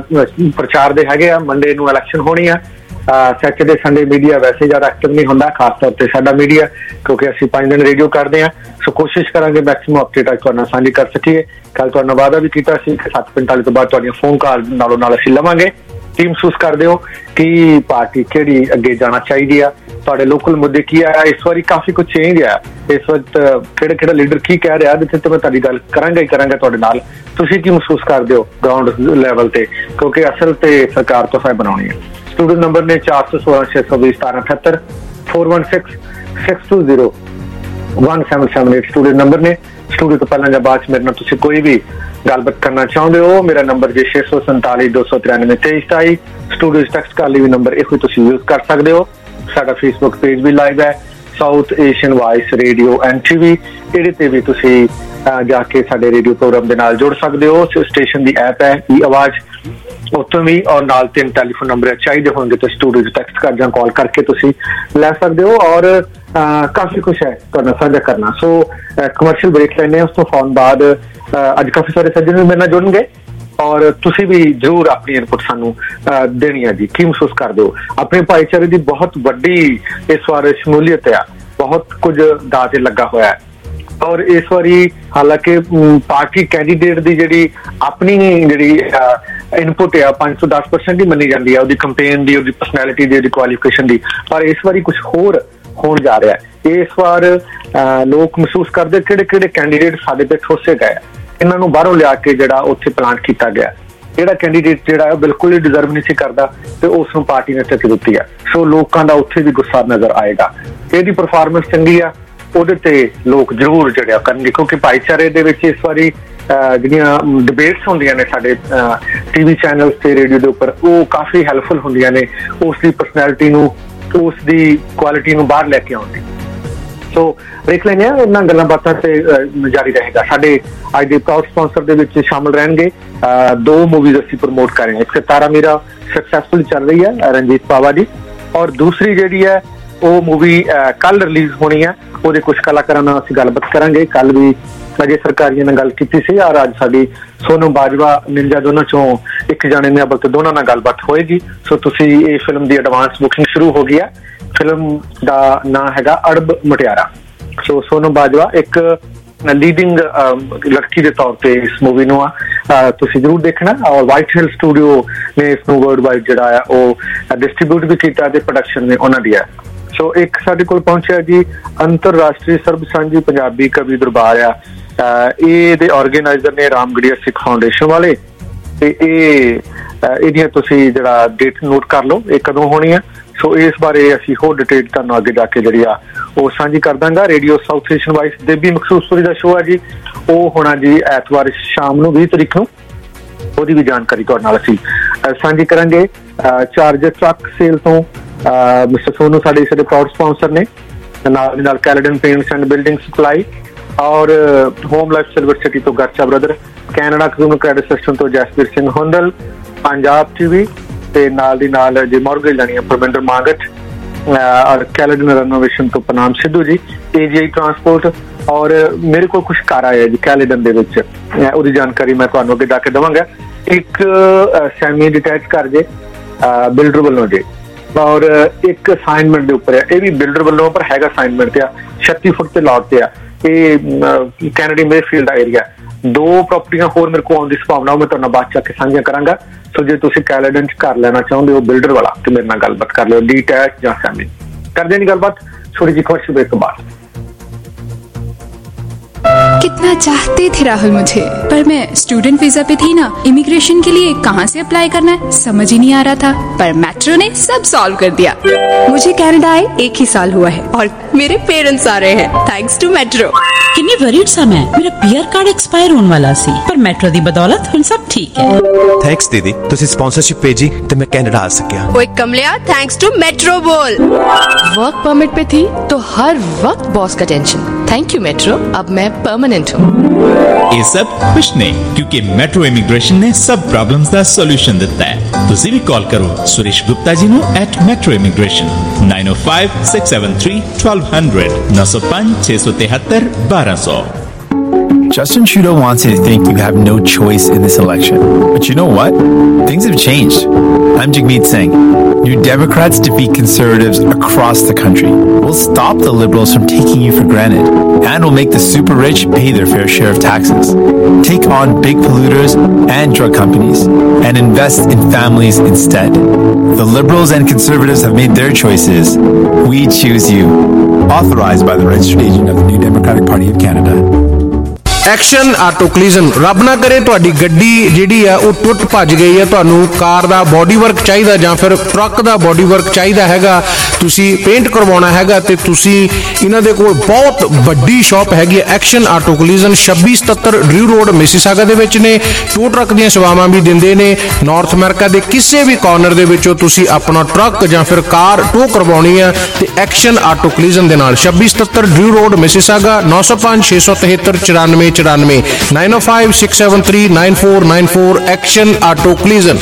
ਪ੍ਰਚਾਰ ਦੇ ਹੈਗੇ ਆ। ਮੰਡੇ ਨੂੰ ਇਲੈਕਸ਼ਨ ਹੋਣੀ ਆ। ਸੈਟਰਡੇ ਸੰਡੇ ਮੀਡੀਆ ਵੈਸੇ ਜ਼ਿਆਦਾ ਐਕਟਿਵ ਨਹੀਂ ਹੁੰਦਾ, ਖਾਸ ਤੌਰ ਤੇ ਸਾਡਾ ਮੀਡੀਆ, ਕਿਉਂਕਿ ਅਸੀਂ ਪੰਜ ਦਿਨ ਰੇਡੀਓ ਕਰਦੇ ਹਾਂ। ਸੋ ਕੋਸ਼ਿਸ਼ ਕਰਾਂਗੇ ਮੈਕਸਿਮਮ ਅਪਡੇਟ ਅੱਜ ਤੁਹਾਡੇ ਨਾਲ ਸਾਂਝੀ ਕਰ ਸਕੀਏ। ਕੱਲ ਤੁਹਾਡੇ ਨਾਲ ਵਾਅਦਾ ਵੀ ਕੀਤਾ ਸੀ ਕਿ ਸੱਤ ਪੰਤਾਲੀ ਤੋਂ ਬਾਅਦ ਤੁਹਾਡੀਆਂ ਫੋਨ ਕਾਲ ਨਾਲੋਂ ਨਾਲ ਅਸੀਂ ਲਵਾਂਗੇ। ਕੀ ਮਹਿਸੂਸ ਕਰਦੇ ਹੋ ਕਿ ਪਾਰਟੀ ਕਿਹੜੀ ਅੱਗੇ ਜਾਣਾ ਚਾਹੀਦੀ ਆ, ਤੁਹਾਡੇ ਲੋਕਲ ਮੁੱਦੇ ਕੀ ਆ? ਇਸ ਵਾਰੀ ਕਾਫੀ ਕੁਝ ਚੇਂਜ ਆ। ਇਸ ਵਕਤ ਕਿਹੜਾ ਕਿਹੜਾ ਲੀਡਰ ਕੀ ਕਹਿ ਰਿਹਾ, ਜਿੱਥੇ ਤੇ ਮੈਂ ਤੁਹਾਡੀ ਗੱਲ ਕਰਾਂਗਾ ਹੀ ਕਰਾਂਗਾ ਤੁਹਾਡੇ ਨਾਲ। ਤੁਸੀਂ ਕੀ ਮਹਿਸੂਸ ਕਰਦੇ ਹੋ ਗਰਾਊਂਡ ਲੈਵਲ ਤੇ, ਕਿਉਂਕਿ ਅਸਲ ਤੇ ਸਰਕਾਰ ਤੋਂ ਫਾਇਦਾ ਬਣਾਉਣੀ ਹੈ। स्टूडियो नंबर ने चार सौ सोलह छह सौ बीस सतारह अठहत्तर four one six six two zero one seven seven eight studio number ने। स्टूडियो तो पहला जब आज मेरे तुम कोई भी गलबात करना चाहते हो, मेरा नंबर जे छे सौ संताली दो सौ तिरानवे तेईस ढाई। स्टूडियो टैक्सट कर भी नंबर एक यूज कर सकते हो। साडा फेसबुक पेज भी लाइव है, South Asian voice radio and TV. ਇਹਦੇ ਤੇ ਵੀ ਤੁਸੀਂ ਜਾ ਕੇ ਸਾਡੇ ਰੇਡੀਓ ਪ੍ਰੋਗਰਾਮ ਦੇ ਨਾਲ ਜੁੜ ਸਕਦੇ ਹੋ। ਸਟੇਸ਼ਨ ਦੀ ਐਪ ਹੈ ਈ ਆਵਾਜ਼, ਉੱਥੋਂ ਵੀ, ਔਰ ਨਾਲ ਤਿੰਨ ਟੈਲੀਫੋਨ ਨੰਬਰ ਚਾਹੀਦੇ ਹੋਣਗੇ ਤਾਂ ਸਟੂਡੀਓ 'ਚ ਟੈਕਸਟ ਕਰ ਜਾਂ ਕਾਲ ਕਰਕੇ ਤੁਸੀਂ ਲੈ ਸਕਦੇ ਹੋ। ਔਰ ਕਾਫੀ ਕੁਛ ਹੈ ਤੁਹਾਡਾ ਸਾਂਝਾ ਕਰਨਾ। ਸੋ ਕਮਰਸ਼ੀਅਲ ਬ੍ਰੇਕ ਲੈਣੇ, ਉਸ ਤੋਂ ਫੌਰਨ ਬਾਅਦ ਅੱਜ ਕਾਫੀ ਸਾਰੇ ਸੱਜਣ ਵੀ ਮੇਰੇ ਨਾਲ ਜੁੜਨਗੇ ਔਰ ਤੁਸੀਂ ਵੀ ਜ਼ਰੂਰ ਆਪਣੀ ਇਨਪੁਟ ਸਾਨੂੰ ਦੇਣੀ ਹੈ ਜੀ। ਕੀ ਮਹਿਸੂਸ ਕਰਦੇ ਹੋ? ਆਪਣੇ ਭਾਈਚਾਰੇ ਦੀ ਬਹੁਤ ਵੱਡੀ ਇਸ ਵਾਰ ਸ਼ਮੂਲੀਅਤ ਆ, ਬਹੁਤ ਕੁਝ ਦਾਅ ਤੇ ਲੱਗਾ ਹੋਇਆ ਹੈ। ਔਰ ਇਸ ਵਾਰੀ ਹਾਲਾਂਕਿ ਪਾਰਟੀ ਕੈਂਡੀਡੇਟ ਦੀ ਜਿਹੜੀ ਆਪਣੀ ਜਿਹੜੀ ਇਨਪੁਟ ਆ ਪੰਜ ਤੋਂ ਦਸ ਪਰਸੈਂਟ ਹੀ ਮੰਨੀ ਜਾਂਦੀ ਆ, ਉਹਦੀ ਕੰਪੇਨ ਦੀ, ਉਹਦੀ ਪਰਸਨੈਲਿਟੀ ਦੀ, ਉਹਦੀ ਕੁਆਲੀਫਿਕੇਸ਼ਨ ਦੀ। ਪਰ ਇਸ ਵਾਰੀ ਕੁਛ ਹੋਰ ਹੋਣ ਜਾ ਰਿਹਾ ਹੈ। ਇਸ ਵਾਰ ਲੋਕ ਮਹਿਸੂਸ ਕਰਦੇ ਕਿਹੜੇ ਕਿਹੜੇ ਕੈਂਡੀਡੇਟ ਸਾਡੇ ਤੇ ਠੋਸੇ ਗਏ, ਇਹਨਾਂ ਨੂੰ ਬਾਹਰੋਂ ਲਿਆ ਕੇ ਜਿਹੜਾ ਉੱਥੇ ਪਲਾਂਟ ਕੀਤਾ ਗਿਆ। ਜਿਹੜਾ ਕੈਂਡੀਡੇਟ ਜਿਹੜਾ ਉਹ ਬਿਲਕੁਲ ਹੀ ਡਿਜ਼ਰਵ ਨਹੀਂ ਸੀ ਕਰਦਾ ਤੇ ਉਸ ਨੂੰ ਪਾਰਟੀ ਨੇ ਟਿਕਟ ਦਿੱਤੀ ਆ। ਸੋ ਲੋਕਾਂ ਦਾ ਉੱਥੇ ਵੀ ਗੁੱਸਾ ਨਜ਼ਰ ਆਏਗਾ। ਇਹਦੀ ਪਰਫਾਰਮੈਂਸ ਚੰਗੀ ਆ, ਉਹਦੇ ਤੇ ਲੋਕ ਜ਼ਰੂਰ ਜਿਹੜਿਆ ਕਰਨਗੇ, ਕਿਉਂਕਿ ਭਾਈਚਾਰੇ ਦੇ ਵਿੱਚ ਇਸ ਵਾਰੀ ਜਿਹੜੀਆਂ ਡਿਬੇਟਸ ਹੁੰਦੀਆਂ ਨੇ ਸਾਡੇ ਟੀਵੀ ਚੈਨਲ ਤੇ ਰੇਡੀਓ ਦੇ ਉੱਪਰ, ਉਹ ਕਾਫੀ ਹੈਲਪਫੁਲ ਹੁੰਦੀਆਂ ਨੇ ਉਸ ਦੀ ਪਰਸਨੈਲਿਟੀ ਨੂੰ, ਉਸ ਦੀ ਕੁਆਲਿਟੀ ਨੂੰ ਬਾਹਰ ਲੈ ਕੇ ਆਉਣ ਦੀ। ਸੋ ਦੇਖ ਲੈਂਦੇ ਹਾਂ, ਇਹਨਾਂ ਗੱਲਾਂ ਬਾਤਾਂ ਤੇ ਜਾਰੀ ਰਹੇਗਾ। ਸਾਡੇ ਅੱਜ ਦੇ ਪ੍ਰਾਊਡ ਸਪਾਂਸਰ ਦੇ ਵਿੱਚ ਸ਼ਾਮਲ ਰਹਿਣਗੇ ਦੋ ਮੂਵੀਜ਼ ਅਸੀਂ ਪ੍ਰਮੋਟ ਕਰ ਰਹੇ ਹਾਂ। ਇੱਕ ਸਿਤਾਰਾ ਮੇਰਾ ਸਕਸੈਸਫੁਲ ਚੱਲ ਰਹੀ ਹੈ ਰਣਜੀਤ ਪਾਵਾ ਦੀ, ਔਰ ਦੂਸਰੀ ਜਿਹੜੀ ਹੈ ਉਹ ਮੂਵੀ ਕੱਲ ਰਿਲੀਜ਼ ਹੋਣੀ ਹੈ। ਉਹਦੇ ਕੁਝ ਕਲਾਕਾਰਾਂ ਨਾਲ ਅਸੀਂ ਗੱਲਬਾਤ ਕਰਾਂਗੇ। ਕੱਲ ਵੀ ਅਜੇ ਸਰਕਾਰੀਆ ਨਾਲ ਗੱਲ ਕੀਤੀ ਸੀ, ਔਰ ਅੱਜ ਸਾਡੀ ਸੋਨਮ ਬਾਜਵਾ ਨਿੰਜਾ ਦੋਨਾਂ ਚੋਂ ਇੱਕ ਜਾਣੇ ਨੇ ਬਲਕਿ ਦੋਨਾਂ ਨਾਲ ਗੱਲਬਾਤ ਹੋਏਗੀ। ਸੋ ਤੁਸੀਂ ਇਹ ਫਿਲਮ ਦੀ ਐਡਵਾਂਸ ਬੁਕਿੰਗ ਸ਼ੁਰੂ ਹੋ ਗਈ ਹੈ। ਫਿਲਮ ਦਾ ਨਾਂ ਹੈਗਾ ਅੜਬ ਮੁਟਿਆਰਾ। ਸੋ ਸੋਨਮ ਬਾਜਵਾ ਇੱਕ ਲੀਡਿੰਗ ਲੜਕੀ ਦੇ ਤੌਰ ਤੇ ਇਸ ਮੂਵੀ ਨੂੰ ਆ ਤੁਸੀਂ ਜ਼ਰੂਰ ਦੇਖਣਾ। ਔਰ ਵਾਈਟ ਹਿਲ ਸਟੂਡੀਓ ਨੇ ਇਸ ਨੂੰ ਵਰਲਡ ਵਾਈਡ ਜਿਹੜਾ ਆ ਉਹ ਡਿਸਟਰੀਬਿਊਟ ਵੀ ਕੀਤਾ ਤੇ ਪ੍ਰੋਡਕਸ਼ਨ ਨੇ ਉਹਨਾਂ ਦੀ ਹੈ। ਸੋ ਇੱਕ ਸਾਡੇ ਕੋਲ ਪਹੁੰਚਿਆ ਜੀ ਅੰਤਰਰਾਸ਼ਟਰੀ ਸਰਬ ਸਾਂਝੀ ਪੰਜਾਬੀ ਕਵੀ ਦਰਬਾਰ ਆ। ਇਹਦੇ ਆਰਗੇਨਾਈਜ਼ਰ ਨੇ ਰਾਮਗੜੀਆ ਸਿੱਖ ਫਾਊਂਡੇਸ਼ਨ ਵਾਲੇ, ਤੇ ਇਹ ਇਹਦੀਆਂ ਤੁਸੀਂ ਜਿਹੜਾ ਡੇਟ ਨੋਟ ਕਰ ਲਓ ਇਹ ਕਦੋਂ ਹੋਣੀ ਆ। ਸੋ ਇਸ ਬਾਰੇ ਅਸੀਂ ਹੋਰ ਡਿਟੇਲ ਤੁਹਾਨੂੰ ਅੱਗੇ ਜਾ ਕੇ ਜਿਹੜੀ ਆ ਉਹ ਸਾਂਝੀ ਕਰ ਦਾਂਗਾ। Radio South Asian voice Debi Makhsoospuri ਦਾ ਸ਼ੋਅ ਆ ਜੀ, ਉਹ ਹੋਣਾ ਜੀ ਐਤਵਾਰ ਸ਼ਾਮ ਨੂੰ ਵੀਹ ਤਰੀਕ ਨੂੰ। ਉਹਦੀ ਵੀ ਜਾਣਕਾਰੀ ਤੁਹਾਡੇ ਨਾਲ ਅਸੀਂ ਸਾਂਝੀ ਕਰਾਂਗੇ। ਚਾਰਜਰ ਟਰੱਕ ਸੇਲ ਤੋਂ ਮਿਸਟਰ ਸੋਨੂ ਸਾਡੇ ਸਾਡੇ ਪ੍ਰਾਊਡ ਸਪਾਂਸਰ ਨੇ, ਨਾਲ ਨਾਲ Caledon paints and building supply, ਔਰ ਹੋਮ ਲਾਈਫ ਸਿਲਵਰ ਸਿਟੀ ਤੋਂ Garcha brother, Canada consumer credit system ਤੋਂ ਜਸਵੀਰ ਸਿੰਘ ਹੁੰਦਲ, ਪੰਜਾਬ ਟੀਵੀ ਤੇ ਨਾਲ ਦੀ ਨਾਲ ਜੇ ਮੌਰਗੇਜ ਲੈਣੀ ਹੈ ਪਰਮਿੰਦਰ ਮਾਂਗਟ, ਔਰ ਕੈਲੇਡਨ ਰੈਨੋਵੇਸ਼ਨ ਤੋਂ ਪਨਾਮ ਸਿੱਧੂ ਜੀ, ਏਜੀਆਈ ਟਰਾਂਸਪੋਰਟ। ਔਰ ਮੇਰੇ ਕੋਲ ਕੁਛ ਕਾਰ ਆਇਆ ਜੀ ਕੈਲੇਡਨ ਦੇ ਵਿੱਚ, ਉਹਦੀ ਜਾਣਕਾਰੀ ਮੈਂ ਤੁਹਾਨੂੰ ਅੱਗੇ ਜਾ ਕੇ ਦੇਵਾਂਗਾ। ਇੱਕ ਸੈਮੀ ਡਿਟੈਚ ਘਰ ਜੇ ਬਿਲਡਰ ਵੱਲੋਂ ਜੇ, ਔਰ ਇੱਕ ਅਸਾਈਨਮੈਂਟ ਦੇ ਉੱਪਰ ਹੈ, ਇਹ ਵੀ ਬਿਲਡਰ ਵੱਲੋਂ ਪਰ ਹੈਗਾ ਅਸਾਈਨਮੈਂਟ ਤੇ ਆ, ਛੱਤੀ ਫੁੱਟ ਤੇ ਲਾਟ ਤੇ ਆ। ਇਹ ਕੈਨੇਡੀ ਮੇਫੀਲਡ ਦਾ ਏਰੀਆ। ਦੋ ਪ੍ਰੋਪਰਟੀਆਂ ਹੋਰ ਮੇਰੇ ਕੋਲ ਆਉਣ ਦੀ ਸੰਭਾਵਨਾ ਉਹ ਮੈਂ ਤੁਹਾਡੇ ਨਾਲ ਬਾਅਦ ਚ ਆ ਕੇ ਸਾਂਝੀਆਂ ਕਰਾਂਗਾ। ਸੋ ਜੇ ਤੁਸੀਂ ਕੈਲੇਡਨ ਚ ਘਰ ਲੈਣਾ ਚਾਹੁੰਦੇ ਹੋ ਬਿਲਡਰ ਵਾਲਾ ਤੇ ਮੇਰੇ ਨਾਲ ਗੱਲਬਾਤ ਕਰ ਲਿਓ, ਡੀਟੈਚ ਜਾਂ ਸੈਮੀ। ਕਰਦੇ ਨਹੀਂ ਗੱਲਬਾਤ ਥੋੜੀ ਜਿਹੀ ਖੁਸ਼ ब्रेक के बाद। कितना चाहते थे राहुल मुझे, पर मैं स्टूडेंट वीजा पे थी ना, इमिग्रेशन के लिए कहाँ से अप्लाई करना है समझ ही नहीं आ रहा था, पर मेट्रो ने सब सॉल्व कर दिया। मुझे कनाडा आए एक ही साल हुआ है और मेरे पेरेंट्स आ रहे हैं थैंक्स टू मेट्रो। किन्नी वरीड सा मैं, मेरा पीआर कार्ड एक्सपायर होने वाला सी, पर मेट्रो दी बदौलत हुन सब ठीक है। थैंक्स दीदी, तुसी स्पॉन्सरशिप भेजी ते मैं कनाडा आ सकिया। ओए कमलिया, थैंक्स टू मेट्रो बोल। वर्क परमिट पे थी तो हर वक्त बॉस का टेंशन, थैंक यू मेट्रो, अब मैं परमानेंट हूँ। ये सब कुछ नहीं, क्योंकि मेट्रो इमिग्रेशन ने सब प्रॉब्लम्स का सॉल्यूशन दिता है। तुसी भी कॉल करो सुरेश गुप्ता जी नु at Metro immigration nine O five six seven three twelve hundred नौ सौ पांच छह सौ तिहत्तर बारह सौ। Justin Trudeau wants you to think you have no choice in this election. But you know what? Things have changed. I'm Jagmeet Singh. New Democrats defeat Conservatives across the country. We'll stop the Liberals from taking you for granted. And we'll make the super rich pay their fair share of taxes. Take on big polluters and drug companies. And invest in families instead. The Liberals and Conservatives have made their choices. We choose you. Authorized by the registered agent of the New Democratic Party of Canada. Action auto collision. ਰੱਬ ਨਾ ਕਰੇ ਤੁਹਾਡੀ ਗੱਡੀ ਜਿਹੜੀ ਆ ਉਹ ਟੁੱਟ ਭੱਜ ਗਈ ਹੈ, ਤੁਹਾਨੂੰ ਕਾਰ ਦਾ ਬੋਡੀ ਵਰਕ ਚਾਹੀਦਾ ਜਾਂ ਫਿਰ ਟਰੱਕ ਦਾ ਬੋਡੀ ਵਰਕ ਚਾਹੀਦਾ ਹੈਗਾ, ਤੁਸੀਂ ਪੇਂਟ ਕਰਵਾਉਣਾ ਹੈਗਾ ਤੇ ਤੁਸੀਂ ਇਹਨਾਂ ਦੇ ਕੋਲ ਬਹੁਤ ਵੱਡੀ ਸ਼ਾਪ ਹੈਗੀ ਹੈ ਐਕਸ਼ਨ ਆਟੋ ਕਲੀਜ਼ਨ ਛੱਬੀ ਸਤੱਤਰ ਡਰਿਊ ਰੋਡ ਮਿਸੀਸਾਗਾ ਦੇ ਵਿੱਚ ਨੇ। ਟੋ ਟਰੱਕ ਦੀਆਂ ਸੇਵਾਵਾਂ ਵੀ ਦਿੰਦੇ ਨੇ। ਨਾਰਥ ਅਮਰੀਕਾ ਦੇ ਕਿਸੇ ਵੀ ਕਾਰਨਰ ਦੇ ਵਿੱਚੋਂ ਤੁਸੀਂ ਆਪਣਾ ਟਰੱਕ ਜਾਂ ਫਿਰ ਕਾਰ ਟੋ ਕਰਵਾਉਣੀ ਆ ਤੇ ਐਕਸ਼ਨ ਆਟੋ ਕਲੀਜ਼ਨ ਦੇ ਨਾਲ ਛੱਬੀ ਸਤੱਤਰ ਡਰਿਊ ਰੋਡ ਮਿਸੀਸਾਗਾ ਨੌ ਸੌ ਪੰਜ ਛੇ ਸੌ ਤਿਹੱਤਰ ਚੁਰਾਨਵੇਂ ਚੁਰਾਨਵੇਂ nine O five six seven three nine four nine four action auto collision.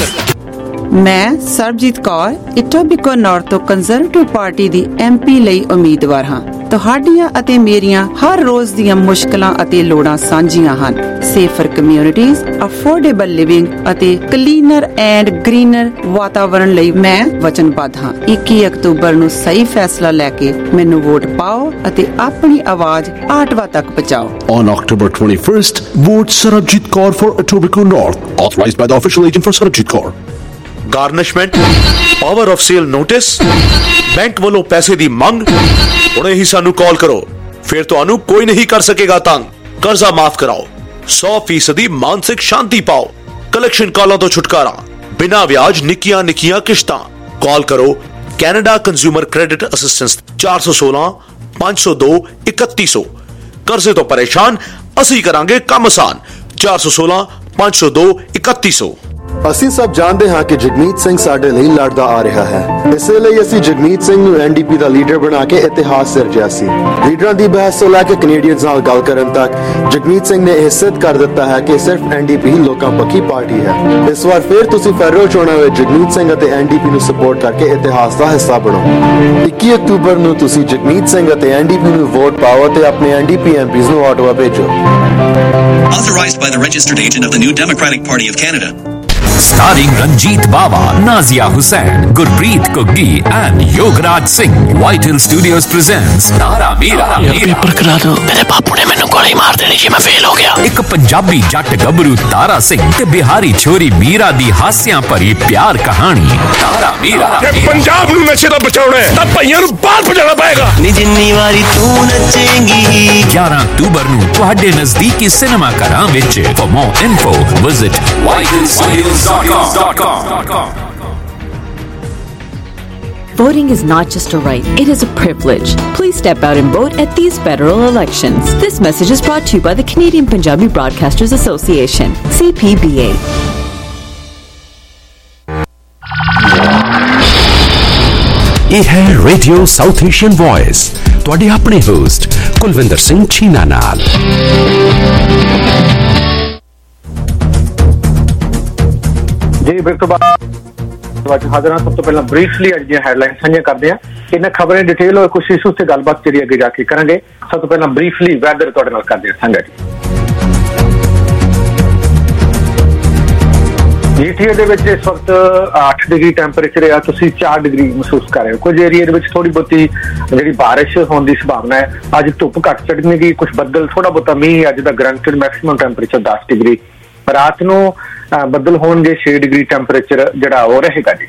मैं सरबजीत कौर इटोबिको नॉर्थ ਤੋਂ ਕੰਜ਼ਰਵੇਟਿਵ ਪਾਰਟੀ ਦੀ ਐਮਪੀ ਲਈ ਉਮੀਦਵਾਰ ਹਾਂ। ਤੁਹਾਡੀਆਂ ਅਤੇ ਮੇਰੀਆਂ ਹਰ ਰੋਜ਼ ਦੀਆਂ ਮੁਸ਼ਕਲਾਂ ਅਤੇ ਲੋੜਾਂ ਸਾਂਝੀਆਂ ਹਨ। ਸੇਫਰ ਕਮਿਊਨਿਟੀਜ਼, ਅਫੋਰਡੇਬਲ ਲਿਵਿੰਗ ਅਤੇ ਕਲੀਨਰ ਐਂਡ ਗ੍ਰੀਨਰ ਵਾਤਾਵਰਣ ਲਈ ਮੈਂ ਵਚਨਬੱਧ ਹਾਂ। ਇੱਕੀ ਅਕਤੂਬਰ ਨੂੰ ਸਹੀ ਫੈਸਲਾ ਲੈ ਕੇ ਮੈਨੂੰ ਵੋਟ ਪਾਓ ਅਤੇ ਆਪਣੀ ਆਵਾਜ਼ ਆਟਵਾ ਤੱਕ ਪਹੁੰਚਾਓ। On October twenty-first, vote Sarabjit Kaur for Etobicoke North, authorized by the official agent for Sarabjit Kaur. Garnishment, power of sale notice, bank ਵੱਲੋਂ ਪੈਸੇ ਦੀ ਮੰਗ। ਹੁਣੇ ਹੀ ਸਾਨੂੰ ਕਾਲ ਕਰੋ, ਫਿਰ ਤੁਹਾਨੂੰ ਕੋਈ ਨਹੀਂ ਕਰ ਸਕੇਗਾ ਤੰਗ। ਕਰਜ਼ਾ ਮਾਫ ਕਰਾਓ, ਸੌ ਫੀਸਦੀ ਮਾਨਸਿਕ ਸ਼ਾਂਤੀ ਪਾਓ, ਕਲੈਕਸ਼ਨ ਕਾਲਾਂ ਤੋਂ ਛੁਟਕਾਰਾ, ਬਿਨਾਂ ਵਿਆਜ ਨਿੱਕੀਆਂ ਨਿੱਕੀਆਂ ਕਿਸ਼ਤਾਂ। ਕਾਲ ਕਰੋ ਕੈਨੇਡਾ ਕੰਜ਼ਿਊਮਰ ਕ੍ਰੈਡਿਟ ਅਸਿਸਟੈਂਸ ਚਾਰ ਸੌ ਸੋਲਾਂ ਪੰਜ ਸੌ ਦੋ ਇਕੱਤੀ ਸੌ। ਕਰਜ਼ੇ ਤੋਂ ਪਰੇਸ਼ਾਨ, ਅਸੀਂ ਕਰਾਂਗੇ ਕੰਮ ਆਸਾਨ। ਚਾਰ ਸੌ ਸੋਲਾਂ ਪੰਜ ਸੌ ਦੋ ਇਕੱਤੀ ਸੌ। ਅਸੀਂ ਸਭ ਜਾਣਦੇ ਹਾਂ ਕਿ ਜਗਮੀਤ ਸਿੰਘ ਸਾਡੇ ਲਈ ਲੜਦਾ ਆ ਰਿਹਾ ਹੈ। ਇਸੇ ਲਈ ਅਸੀਂ ਜਗਮੀਤ ਸਿੰਘ ਨੂੰ ਐਨਡੀਪੀ ਦਾ ਲੀਡਰ ਬਣਾ ਕੇ ਇਤਿਹਾਸ ਸਿਰਜਿਆ ਸੀ। ਲੀਡਰਾਂ ਦੀ ਬਹਿਸ ਤੋਂ ਲੈ ਕੇ ਕੈਨੇਡੀਅਨਸ ਨਾਲ ਗੱਲ ਕਰਨ ਤੱਕ ਜਗਮੀਤ ਸਿੰਘ ਨੇ ਇਹ ਸਿੱਧ ਕਰ ਦਿੱਤਾ ਹੈ ਕਿ ਸਿਰਫ ਐਨਡੀਪੀ ਹੀ ਲੋਕਾਂ ਪੱਖੀ ਪਾਰਟੀ ਹੈ। ਇਸ ਵਾਰ ਫਿਰ ਤੁਸੀਂ ਫੈਡਰਲ ਚੋਣਾਂ ਵਿੱਚ ਜਗਮੀਤ ਸਿੰਘ ਅਤੇ ਐਨਡੀਪੀ ਨੂੰ ਸਪੋਰਟ ਕਰਕੇ ਇਤਿਹਾਸ ਦਾ ਹਿੱਸਾ ਬਣੋ। ਇੱਕੀ ਅਕਤੂਬਰ ਨੂੰ ਤੁਸੀਂ ਜਗਮੀਤ ਸਿੰਘ ਅਤੇ ਐਨਡੀਪੀ ਨੂੰ ਵੋਟ ਪਾਓ ਅਤੇ ਆਪਣੇ ਐਨਡੀਪੀ ਐਮਪੀਜ਼ ਨੂੰ ਆਟਵਾ ਭੇਜੋ। Authorized by the registered agent of the New Democratic Party of Canada. Starring Ranjit Bawa, Nazia Hussain, Gurpreet Kuggi and Yogaraj Singh, Whitehall Studios presents Tara Meera paper करा दो, मेरे बापू ने मैंने गोली मार देनी जी, मैं फेल हो गया। एक पंजाबी जट गबरू तारा सिंह ते बिहारी छोरी मीरा दी हास्यां भरी प्यार कहानी तारा मीरा। पंजाब नूं नशे तो बचाउणा है तां भाईयां नूं बाहर भजाना पएगा। नी जिन्नी वारी तू नचेंगी। ग्यारह अक्तूबर नूं तुहाडे नजदीकी सिनेमा घरां विच। For more info visit whitehall studios dot com. Voting is not just a right, it is a privilege. Please step out and vote at these federal elections. This message is brought to you by the Canadian Punjabi Broadcasters Association, C P B A. ਇਹ ਹੈ radio South Asian voice, ਤੁਹਾਡੇ ਆਪਣੇ host Kulwinder Singh Chhina ਨਾਲ। ਜੀ ਫਿਰ ਤੋਂ ਬਾਅਦ ਹਾਜ਼ਰ ਹਾਂ। ਸਭ ਤੋਂ ਪਹਿਲਾਂ ਬਰੀਫਲੀ ਅੱਜ ਦੀਆਂ ਹੈਡਲਾਈਨਸ ਸਾਂਝੀਆਂ ਕਰਦੇ ਹਾਂ। ਇਹਨਾਂ ਖਬਰਾਂ ਦੀ ਡਿਟੇਲ ਹੋਏ ਕੁਝ ਇਸ਼ੂਜ਼ ਤੇ ਗੱਲਬਾਤ ਜਿਹੜੀ ਅੱਗੇ ਜਾ ਕੇ ਕਰਾਂਗੇ। ਸਭ ਤੋਂ ਪਹਿਲਾਂ ਬਰੀਫਲੀ ਵੈਦਰ ਤੁਹਾਡੇ ਨਾਲ ਕਰਦੇ ਹਾਂ ਸਾਂਝਾ ਜੀ। ਜੀ ਮਜੀਠੀਆ ਦੇ ਵਿੱਚ ਇਸ ਵਕਤ ਅੱਠ ਡਿਗਰੀ ਟੈਂਪਰੇਚਰ ਆ, ਤੁਸੀਂ ਚਾਰ ਡਿਗਰੀ ਮਹਿਸੂਸ ਕਰ ਰਹੇ ਹੋ। ਕੁਝ ਏਰੀਆ ਦੇ ਵਿੱਚ ਥੋੜੀ ਬਹੁਤੀ ਜਿਹੜੀ ਬਾਰਿਸ਼ ਹੋਣ ਦੀ ਸੰਭਾਵਨਾ ਹੈ। ਅੱਜ ਧੁੱਪ ਘੱਟ ਚੜ੍ਹਨਗੀ, ਕੁਝ ਬੱਦਲ, ਥੋੜਾ ਬਹੁਤਾ ਮੀਂਹ। ਅੱਜ ਦਾ ਗਰੰਟਡ ਮੈਕਸਿਮਮ ਟੈਂਪਰੇਚਰ ਦਸ ਡਿਗਰੀ। ਰਾਤ ਨੂੰ ਬੱਦਲ ਹੋਣਗੇ, ਛੇ ਡਿਗਰੀ ਟੈਂਪਰੇਚਰ ਜਿਹੜਾ ਉਹ ਰਹੇਗਾ ਜੀ।